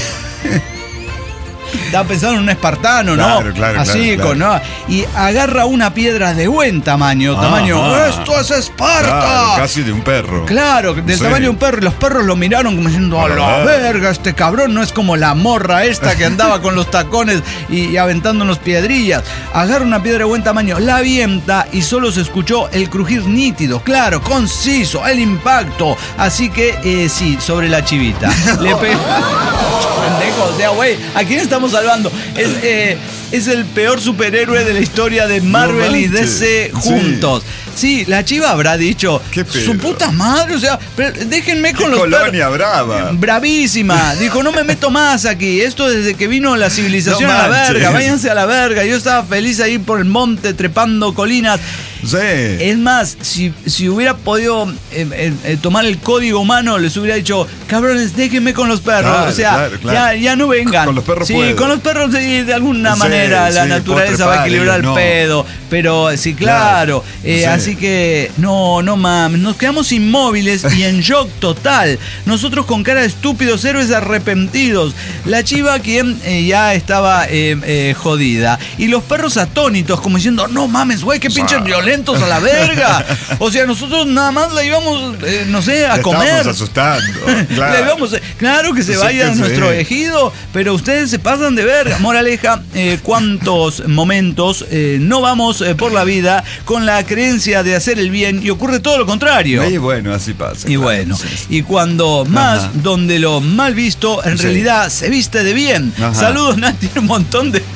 Estaba pensando en un espartano, ¿no? Claro, claro, Así, claro, con, ¿no? Y agarra una piedra de buen tamaño, Ajá. tamaño, ¡esto es Esparta! Claro, casi de un perro. Claro, del Sí. tamaño de un perro. Y los perros lo miraron como diciendo, a A la la verga. verga, este cabrón no es como la morra esta que andaba con los tacones y, y aventándonos piedrillas. Agarra una piedra de buen tamaño, la avienta y solo se escuchó el crujir nítido, claro, conciso, el impacto. Así que, eh, sí, sobre la chivita. Le pegó. Pendejo, o sea, güey, ¿a quién estamos salvando? Es, eh, es el peor superhéroe de la historia de Marvel No y D manches. C Sí. juntos. Sí, la chiva habrá dicho, ¿Qué pedo? su puta madre, o sea, pero déjenme con los Colonia perros. brava. Bravísima. Dijo, no me meto más aquí. Esto desde que vino la civilización No a la manches. verga. Váyanse a la verga. Yo estaba feliz ahí por el monte, trepando colinas. Sí. Es más, si, si hubiera podido eh, eh, eh, tomar el código humano, les hubiera dicho, cabrones, déjenme con los perros. Claro, o sea, claro, claro. Ya, ya no vengan. Con los perros Sí, puedo. con los perros sí, de alguna Sí, manera la sí, naturaleza puedo va a trepar, equilibrar el ellos no. pedo. Pero sí, claro. Claro, Eh, sí. Así que, no, no mames. Nos quedamos inmóviles y en shock total. Nosotros con cara de estúpidos héroes arrepentidos. La chiva quien eh, ya estaba eh, eh, jodida. Y los perros atónitos como diciendo, no mames, güey, qué pinches violentos a la verga. O sea, nosotros nada más la íbamos, eh, no sé, a Le comer. Estamos asustando. Claro. Le íbamos- claro que se Sí, vaya que a nuestro sí. ejido, pero ustedes se pasan de verga. Moraleja, eh, cuántos momentos eh, no vamos eh, por la vida con la creencia de hacer el bien y ocurre todo lo contrario. Y bueno, así pasa. Y claro, bueno, sí, sí. y cuando más, Ajá. donde lo mal visto en Sí. realidad se viste de bien. Ajá. Saludos, Nati, un montón de...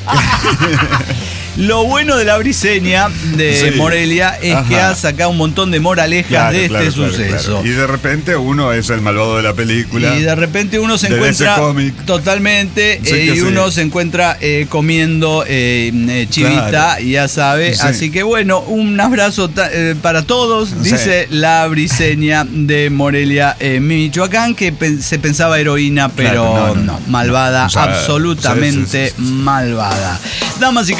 Lo bueno de la briseña de Sí. Morelia es Ajá. que ha sacado un montón de moralejas Claro, de este claro, claro, suceso. claro. Y de repente uno es el malvado de la película. Y de repente uno se de encuentra ese cómic. totalmente Sí, eh, que y sí. uno se encuentra eh, comiendo eh, eh, chivita, Claro. y ya sabe. Sí. Así que bueno, un abrazo ta- eh, para todos, Sí. dice la briseña de Morelia, eh, Michoacán, que pe- se pensaba heroína, pero Claro, no, no, no, no. malvada, O sea, absolutamente sí, sí, sí, sí. malvada. Damas y caballeros,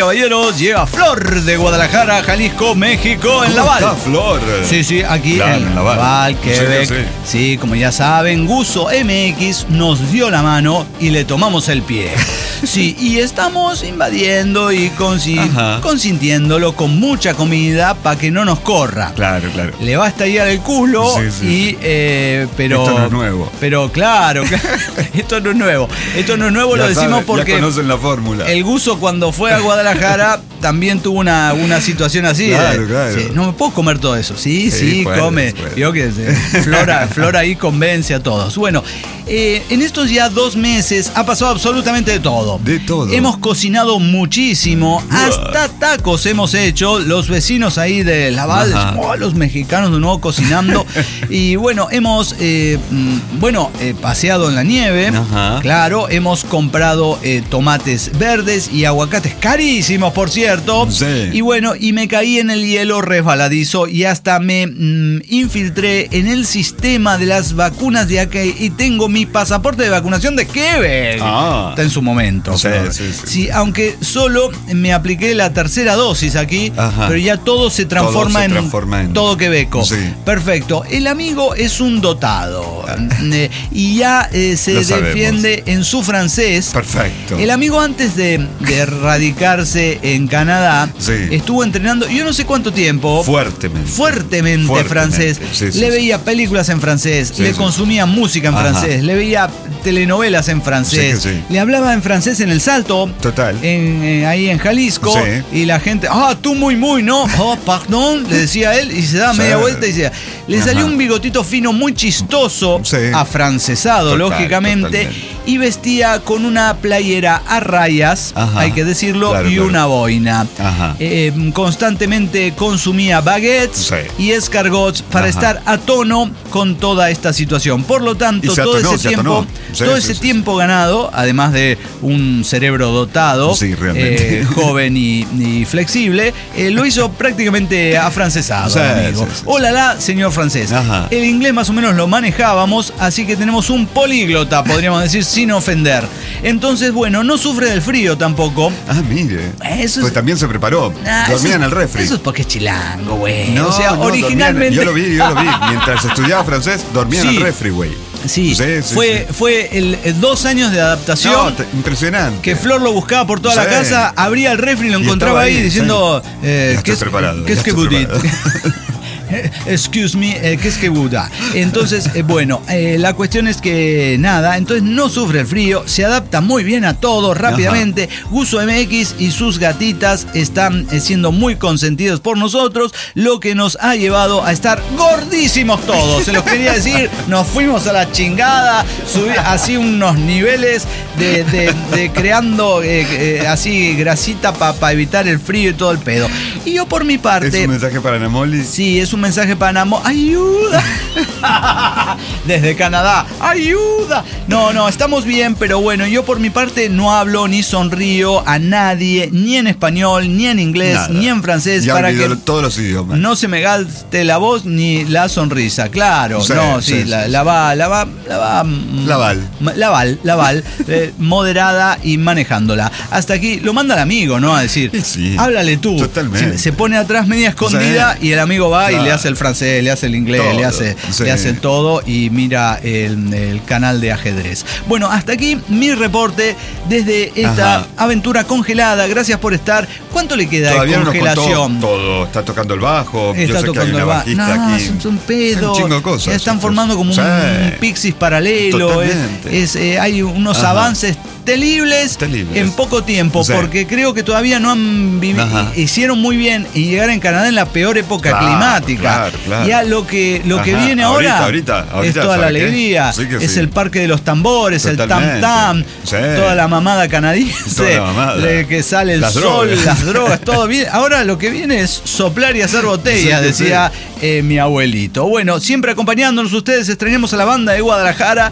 amigos, llega Flor de Guadalajara, Jalisco, México, en ¿Cómo Laval. está Flor? Sí, sí, aquí Claro, en en Laval. Laval, Quebec. Sí, sí. Sí, como ya saben, Guso M X nos dio la mano y le tomamos el pie. Sí, y estamos invadiendo y consi- Ajá. consintiéndolo con mucha comida para que no nos corra. Claro, claro. Le va a estallar el culo Sí, sí, y sí. eh, pero Esto no es nuevo. Pero claro, claro, esto no es nuevo. Esto no es nuevo, Ya lo decimos sabe, porque ya conocen la fórmula. el Guso cuando fue a Guadalajara también tuvo una, una situación así. Claro, de, claro. sí, no me puedo comer todo eso. Sí, sí, Sí, puedes, come. puedes. Vio que eh, Flora, Flora ahí convence a todos. Bueno, eh, en estos ya dos meses ha pasado absolutamente de todo. De todo. Hemos cocinado muchísimo, Buah. hasta tacos hemos hecho. Los vecinos ahí de Laval, Ajá. oh, los mexicanos de nuevo cocinando. Y bueno, hemos eh, mm, bueno eh, paseado en la nieve. Ajá. Claro, hemos comprado eh, tomates verdes y aguacates carísimos, por cierto. Sí. Y bueno, y me caí en el hielo resbaladizo y hasta me mm, infiltré en el sistema de las vacunas de aquí y tengo mi pasaporte de vacunación de Quebec. Ah. Está en su momento. Sí, Flor. sí, sí. Sí, aunque solo me apliqué la tercera dosis aquí, Ajá. pero ya todo se transforma, Todo se en, transforma en- todo quebeco. Sí. Perfecto. El amigo es un dotado eh, y ya eh, se Lo sabemos. defiende en su francés. Perfecto. El amigo antes de, de radicarse en Canadá Sí. estuvo entrenando, yo no sé cuánto tiempo, Fuertemente. fuertemente, Fuertemente. francés. Sí, sí, le sí. veía películas en francés, Sí, le sí. consumía música en Ajá. francés, le veía telenovelas en francés, Sí que sí. le hablaba en francés en El Salto, Total. en, eh, ahí en Jalisco, Sí. y la gente, ah, tú muy, muy, ¿no? Oh, perdón, le decía él, y se daba Sí. media vuelta y decía, le Ajá. salió un bigotito fino muy chistoso, Sí. afrancesado, Total, lógicamente, totalmente. y vestía con una playera a rayas, Ajá. hay que decirlo, Claro, y claro. una boina. Ajá. Eh, constantemente consumía baguettes Sí. y escargots para Ajá. estar a tono con toda esta situación. Por lo tanto, Y se todo atonó, ese se tiempo, atonó. Sí, todo sí, ese sí, tiempo ganado, además de un cerebro dotado, Sí, realmente. eh, joven y, y flexible, eh, lo hizo prácticamente afrancesado, Sí, amigo. sí, sí, sí. Hola, la, señor francés. Ajá. El inglés más o menos lo manejábamos, así que tenemos un políglota, podríamos decir, sin ofender. Entonces, bueno, no sufre del frío tampoco. Ah, mire. Eso pues es- también se preparó. Ah, Dormía eso es- en el refri. Eso es porque es chilango, güey. No, o sea, no, originalmente. dormía en- yo lo vi, yo lo vi. Mientras estudiaba francés, dormía en Sí. el refri, güey. Sí, Sí, sí, fue, sí. fue el, el dos años de adaptación. No, te- impresionante. Que Flor lo buscaba por toda la Sí. casa, abría el refri y lo Y encontraba estaba ahí, ahí, diciendo. sí. eh, Ya ¿qué estoy es- preparado, ¿Qué es ya que estoy budit? preparado. Excuse me, eh, ¿qué es que Buda? Entonces, eh, bueno, eh, la cuestión es que nada, entonces no sufre el frío, se adapta muy bien a todo rápidamente. Guso M X y sus gatitas están eh, siendo muy consentidos por nosotros, lo que nos ha llevado a estar gordísimos todos. Se los quería decir, nos fuimos a la chingada, subí así unos niveles de, de- de creando eh, eh, así grasita para evitar el frío y todo el pedo. Y yo por mi parte. Es un mensaje para Namoli. Sí, es un mensaje para Namo. ¡Ayuda! Desde Canadá. ¡Ayuda! No, no, estamos bien, pero bueno, yo por mi parte no hablo ni sonrío a nadie, ni en español, ni en inglés, Nada. ni en francés, Ya para olvidó que todos los idiomas. no se me gaste la voz ni la sonrisa. Claro, Sí, no, sí, sí, la, sí, la sí. va, la va, la va. mm, Laval. ma- Laval, Laval, eh, moderada y manejándola. Hasta aquí lo manda el amigo, ¿no? A decir, Sí, háblale tú. totalmente. Se, se pone atrás media escondida Sí. y el amigo va y Claro. le hace el francés, le hace el inglés, Todo, le hace, sí. le hace todo y mira el, el canal de ajedrez. Bueno, hasta aquí mi reporte desde esta Ajá. aventura congelada. Gracias por estar. ¿Cuánto le queda Todavía de no nos congelación? contó todo. Está tocando el bajo. Está Yo sé que hay tocando una el ba- bajista no, aquí. son, son pedos. Un chingo de cosas. Ya están Entonces, formando como un, sí. un Pixies paralelo. Es, Totalmente. es, eh, hay unos Ajá. avances terribles, Terribles. en poco tiempo, Sí. porque creo que todavía no han vivido, Ajá. hicieron muy bien en llegar en Canadá en la peor época Claro, climática. claro, claro. Ya lo que, lo que Ajá. viene Ahorita, ahora ahorita, es ahorita, toda la ¿sabe qué? alegría, Sí que es sí. el parque de los tambores, el tam Totalmente. tam, Sí. toda la mamada canadiense, Toda la mamada. de que sale el Las sol, drogas. las drogas, todo bien. Ahora lo que viene es soplar y hacer botellas, Sí que decía eh, mi abuelito. Bueno, siempre acompañándonos ustedes, extrañamos a la banda de Guadalajara.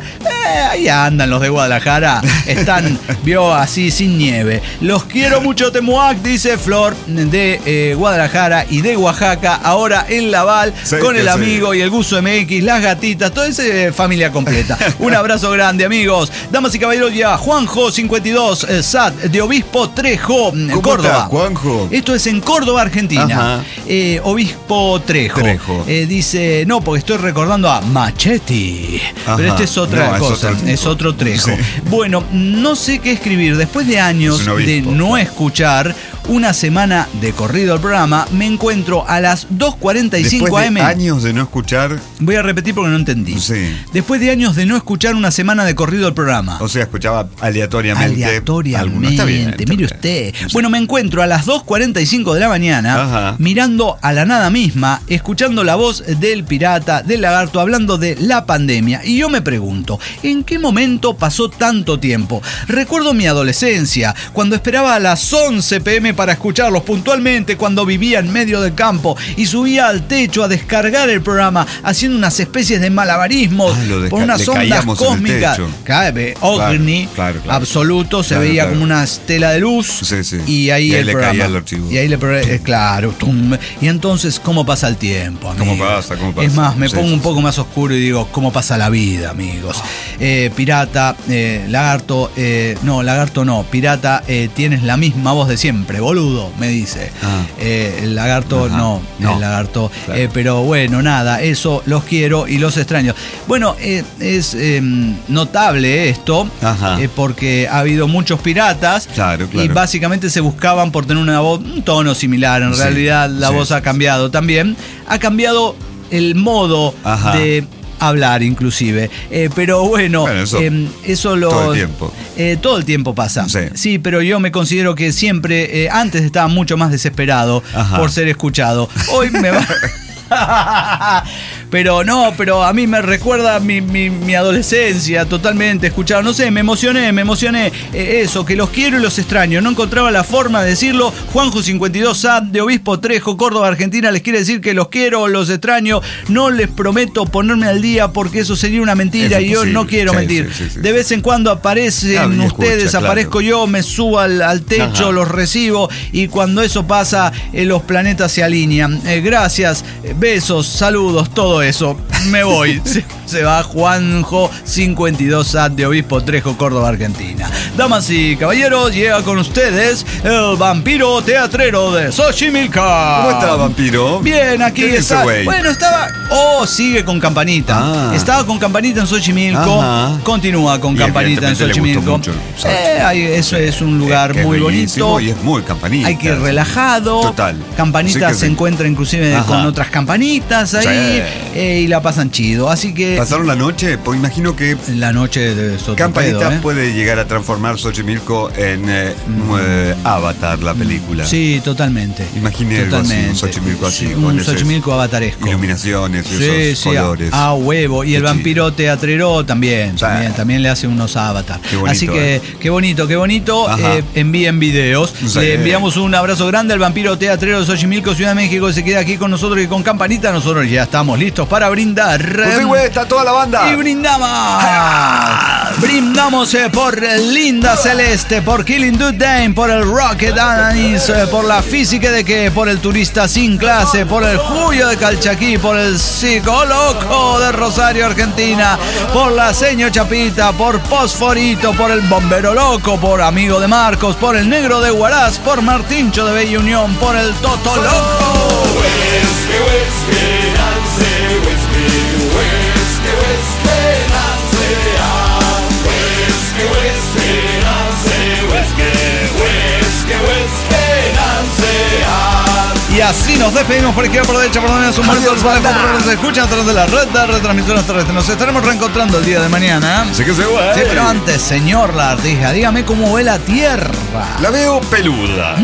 Eh, ahí andan los de Guadalajara. Están, vio, así sin nieve. Los quiero mucho, Temuac, dice Flor de eh, Guadalajara y de Oaxaca. Ahora en Laval, Sí, con el que amigo sí. y el Gusto M X, las gatitas, toda esa eh, familia completa. Un abrazo grande, amigos. Damas y caballeros, ya Juanjo cincuenta y dos, eh, S A T de Obispo Trejo, ¿Cómo Córdoba. estás, Juanjo? Esto es en Córdoba, Argentina. Ajá. Eh, Obispo Trejo. Trejo. Eh, dice, no, porque estoy recordando a Machetti. Ajá. Pero este es otra No, es cosa, otro tipo. es otro Trejo. Sí. Bueno, no sé qué escribir. Después de años Es un de obispo, no claro. escuchar una semana de corrido al programa, me encuentro a las dos cuarenta y cinco Después A de M. años de no escuchar, Voy a repetir porque no entendí. Sí. Después de años de no escuchar una semana de corrido al programa. o sea, escuchaba aleatoriamente. Aleatoriamente, algunos. Está bien, está mire bien. usted. Bueno, me encuentro a las dos cuarenta y cinco de la mañana, Ajá. mirando a la nada misma, escuchando la voz del pirata, del lagarto, hablando de la pandemia. Y yo me pregunto, ¿en qué momento pasó tanto tiempo? Recuerdo mi adolescencia, cuando esperaba a las once pe eme para escucharlos puntualmente, cuando vivía en medio del campo y subía al techo a descargar el programa, haciendo unas especies de malabarismos Ah, lo desca- por unas le ondas caíamos en el cósmicas. techo. Cabe, ovni, claro, claro. absoluto, se Claro, veía claro. como una estela de luz. Sí, sí. Y ahí, Y ahí el le programa. caía el archivo. Y ahí le pro- eh, claro, tum. Y entonces, ¿cómo pasa el tiempo, amigos? ¿Cómo pasa? ¿Cómo pasa? Es más, me Sí, pongo sí, un sí. poco más oscuro y digo, ¿cómo pasa la vida, amigos? Eh, pirata, eh, lagarto, eh, no, lagarto no, pirata, eh, tienes la misma voz de siempre, boludo, me dice. Ah. Eh, el lagarto, Ajá. no, No. el lagarto. Claro. Eh, pero bueno, nada, eso los quiero y los extraño. Bueno, eh, es eh, notable esto, Ajá. eh, porque ha habido muchos piratas. Claro, claro. Y básicamente se buscaban por tener una voz, un tono similar. En Sí, realidad la sí, voz sí, ha cambiado también. Ha cambiado el modo Ajá. de hablar inclusive. Eh, pero bueno, Bueno, eso eh, eso lo... todo el tiempo. Eh, todo el tiempo pasa. Sí. pero yo me considero que siempre, eh, antes estaba mucho más desesperado Ajá. por ser escuchado. Hoy me va... Pero no, pero a mí me recuerda mi, mi, mi adolescencia totalmente, escuchado, no sé, me emocioné, me emocioné, eh, eso, que los quiero y los extraño, no encontraba la forma de decirlo. Juanjo cincuenta y dos S A T de Obispo Trejo, Córdoba, Argentina, les quiere decir que los quiero, los extraño, no les prometo ponerme al día porque eso sería una mentira Es y yo no imposible. hablo Sí, mentir. sí, sí, sí. De vez en cuando aparecen Ah, y escucha, ustedes, claro. aparezco yo, me subo al, al techo, Ajá. los recibo y cuando eso pasa, eh, los planetas se alinean. Eh, gracias, eh, besos, saludos, todo eso. Me voy. Se, se va Juanjo cincuenta y dos S A T de Obispo Trejo, Córdoba, Argentina. Damas y caballeros, llega con ustedes el vampiro teatrero de Xochimilco. ¿Cómo está, vampiro? Bien, aquí ¿Qué dice, está. güey? Bueno, estaba. Oh, sigue con campanita. Ah. Estaba con campanita en Xochimilco. Ajá. Continúa con Y campanita en evidentemente le gustó Xochimilco. mucho, ¿sabes? Eh, ahí- eso es un lugar Es que es muy bellísimo bonito. y es muy campanita. Hay que ir relajado. Total. Campanita Sí que se sí. encuentra inclusive Ajá. con otras campanitas ahí. Sí. eh, y la pasan chido. Así que ¿Pasaron la noche? Pues imagino que la noche de Sotopedo, Campanita ¿eh? puede llegar a transformar Xochimilco en eh, eh, Avatar, la película. Sí, totalmente. Imagine algo así, un Xochimilco así, Sí, con un esas Xochimilco avataresco. Iluminaciones y Sí, esos sí, colores. a, a huevo. Y Qué el chido. vampiro teatrero también, Sí. también. También le hace unos avatar. Qué bonito, Así que, eh. qué bonito, qué bonito. Ajá. Eh, envíen videos. Sí. Le enviamos un abrazo grande al vampiro teatrero de Xochimilco, Ciudad de México. Se queda aquí con nosotros y con Campanita. Nosotros ya estamos listos para brindar. Pues sí, güey, está toda la banda. Y brindamos. Brindamos eh, por Linda Celeste, por Killing Dude Dame, por el Rocket Ananis, eh, por la física de que, por el turista sin clase, por el Julio de Calchaquí, por el psicoloco de Rosario, Argentina, por la Seño Chapita, por Fosforito, por el bombero loco, por amigo de Marcos, por el negro de Huaraz, por Martincho de Bella Unión, por el Toto Loco. Whiskey, whiskey, Nancy, whiskey, whiskey, whiskey, Nancy, ah. Whiskey, whiskey, Nancy, whiskey, whiskey, whiskey, Nancy, ah. Y así nos despedimos por izquierda, por derecha, por donde nos Adiós, banda. nos escuchan a través de la red de retransmisiones terrestres. Nos estaremos reencontrando el día de mañana. Así que se güey. Sí, pero antes, señor Lagartija, dígame cómo ve la Tierra. La veo peluda. Mm,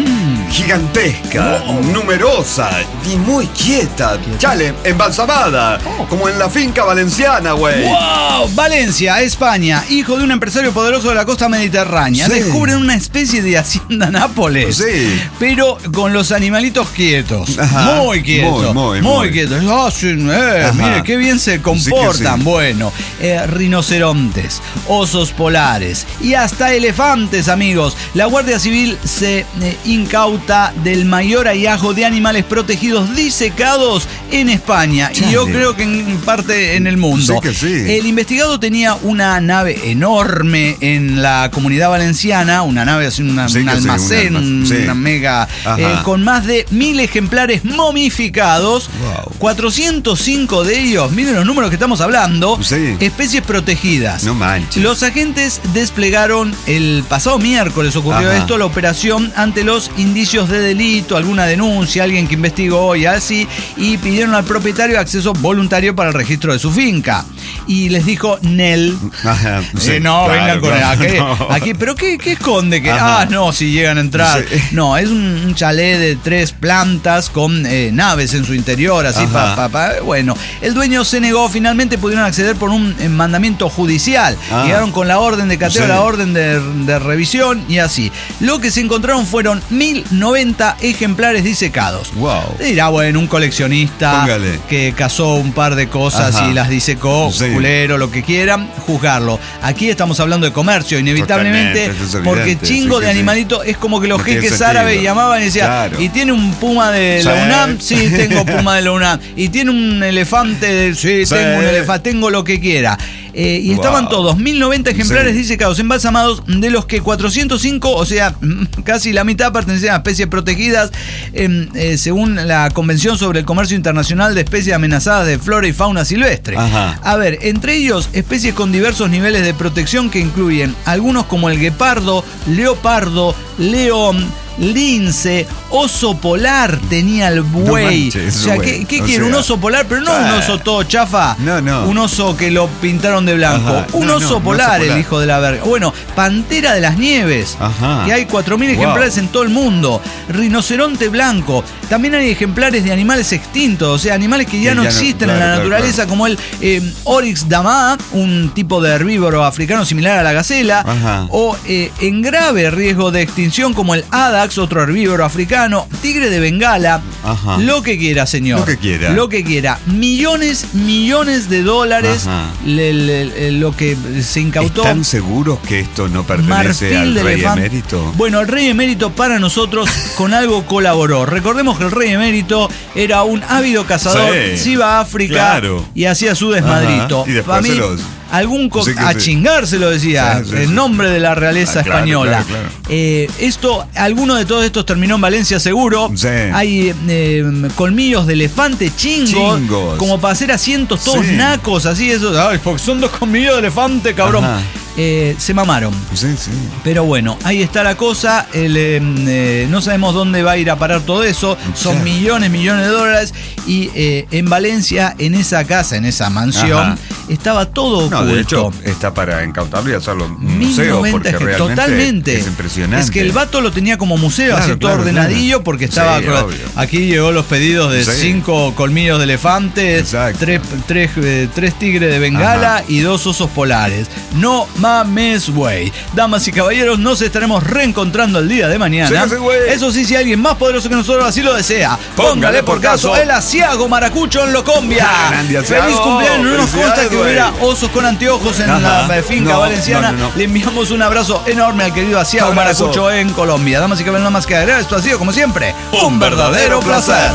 gigantesca, Oh. numerosa y muy quieta. Chale, embalsamada, Oh. como en la finca valenciana, güey. ¡Wow! Valencia, España, hijo de un empresario poderoso de la costa mediterránea. Sí. Descubren una especie de hacienda Nápoles. Sí. Pero con los animalitos quietos. Ajá. Muy quietos. Muy, muy, muy. quietos. Ah, sí, eh, Ajá. mire, qué bien se comportan. sí. Bueno, eh, rinocerontes, osos polares y hasta elefantes, amigos. La Guardia Civil se eh, incauta del mayor hallazgo de animales protegidos disecados en España. Chale. Y yo creo que en parte en el mundo. Sí que sí. El investigado tenía una nave enorme en la Comunidad Valenciana, una nave así, una- Sí un que sí, un almacén, almacén, sí. una mega, Ajá. eh, con más de mil ejemplares momificados. Wow. cuatrocientos cinco de ellos, miren los números que estamos hablando, Sí. especies protegidas. No manches. Los agentes desplegaron el pasado miércoles, ocurrió Ajá. esto, la operación ante los indicios de delito, alguna denuncia, alguien que investigó y así, y pidieron al propietario acceso voluntario para el registro de su finca. Y les dijo Nel. Ajá, sí, Eh, no, claro, vengan con claro, aquí, no. aquí, pero ¿qué, qué esconde? Que, Ajá. ah, no, si llegan a entrar. Sí. No, es un, un chalet de tres plantas con eh, naves en su interior, así, Ajá. pa, pa, pa. Bueno, el dueño se negó, finalmente pudieron acceder por un eh, mandamiento judicial. Ah. Llegaron con la orden de cateo, Sí. la orden de, de revisión y así. Lo que se encontraron fueron mil noventa ejemplares disecados. Wow. Te dirá, bueno, un coleccionista Póngale. que cazó un par de cosas Ajá. y las disecó, Sí. culero, lo que quieran, juzgarlo. Aquí estamos hablando de comercio, inevitablemente, Totalmente, eso es porque evidente, chingo sí que de sí. animalitos es como que los No tiene jeques sentido. árabes llamaban y decían, Claro. ¿y tiene un puma de la Sí. UNAM? Sí, tengo puma de la UNAM. ¿Y tiene un elefante? de- Sí, Sí. tengo un elefante, tengo lo que quiera. Eh, y estaban Wow. todos, mil noventa ejemplares Sí. disecados, embalsamados, de los que cuatrocientos cinco, o sea, casi la mitad pertenecían a especies protegidas, eh, eh, según la Convención sobre el Comercio Internacional de Especies Amenazadas de Flora y Fauna Silvestre. Ajá. A ver, entre ellos, especies con diversos niveles de protección que incluyen algunos como el guepardo, leopardo, león, lince, oso polar tenía el buey. manches, o sea, güey. ¿qué, qué O quiere? Un sea, oso polar, pero no un ah. oso todo chafa. No, no. Un oso que lo pintaron de blanco. Ajá. Un No, oso no, un polar, oso el polar. hijo de la verga. Bueno, pantera de las nieves. Ajá. Que hay cuatro mil Wow. ejemplares en todo el mundo. Rinoceronte blanco. También hay ejemplares de animales extintos, o sea, animales que ya Que no ya no- existen claro, en la claro, naturaleza, claro. como el eh, Oryx dama, un tipo de herbívoro africano similar a la gacela, Ajá. o eh, en grave riesgo de extinción como el Adax, otro herbívoro africano, tigre de Bengala, Ajá. lo que quiera, señor. Lo que quiera. Lo que quiera. Millones, millones de dólares Ajá. le- le- le- lo que se incautó. ¿Están seguros que esto no pertenece Marfil al de rey elefante. emérito? Bueno, el rey emérito para nosotros con algo colaboró. Recordemos que el rey emérito era un ávido cazador, Sí, se iba a África claro. y hacía su desmadrito. Ajá, y después Pa' mí, se los- algún co- Sí que a sí. chingárselo decía, Sí, sí, en sí. nombre de la realeza Ah, claro, española. claro, claro. Eh, esto, alguno de todos estos terminó en Valencia seguro. Sí. Hay eh, colmillos de elefante chingos, Chingos. como para hacer asientos todos Sí. nacos, así esos. Ay, porque son dos colmillos de elefante, cabrón. Ajá. Eh, se mamaron. Sí, sí. Pero bueno, ahí está la cosa. El, eh, eh, no sabemos dónde va a ir a parar todo eso. Son Claro. millones, millones de dólares. Y eh, en Valencia, en esa casa, en esa mansión, Ajá. estaba todo oculto. No, de hecho, está para incautarlo y hacerlo un mil museo, noventa porque ejemplares. realmente Totalmente. es impresionante. Es que el vato lo tenía como museo, Claro, así todo claro, ordenadillo, claro. porque estaba. Sí, con- obvio. aquí llegó los pedidos de Sí. cinco colmillos de elefante, Exacto. tres, tres, eh, tres tigres de Bengala Ajá. y dos osos polares. No mames, güey. Damas y caballeros, nos estaremos reencontrando el día de mañana. Sí, sí, güey. Eso sí, si alguien más poderoso que nosotros así lo desea, póngale, Póngale por por caso caso el asiago maracucho en Locombia. Grande Asiago. Feliz cumpleaños. No nos consta Felicidades, que güey. hubiera osos con anteojos en Ajá. la eh, finca No, valenciana. no, no, no. Le enviamos un abrazo enorme al querido Asiago Abrazo. Maracucho en Colombia. Damas y caballeros, nada más que agregar, esto ha sido, como siempre, un verdadero placer.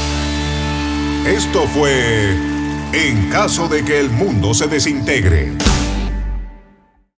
Esto fue En caso de que el mundo se desintegre.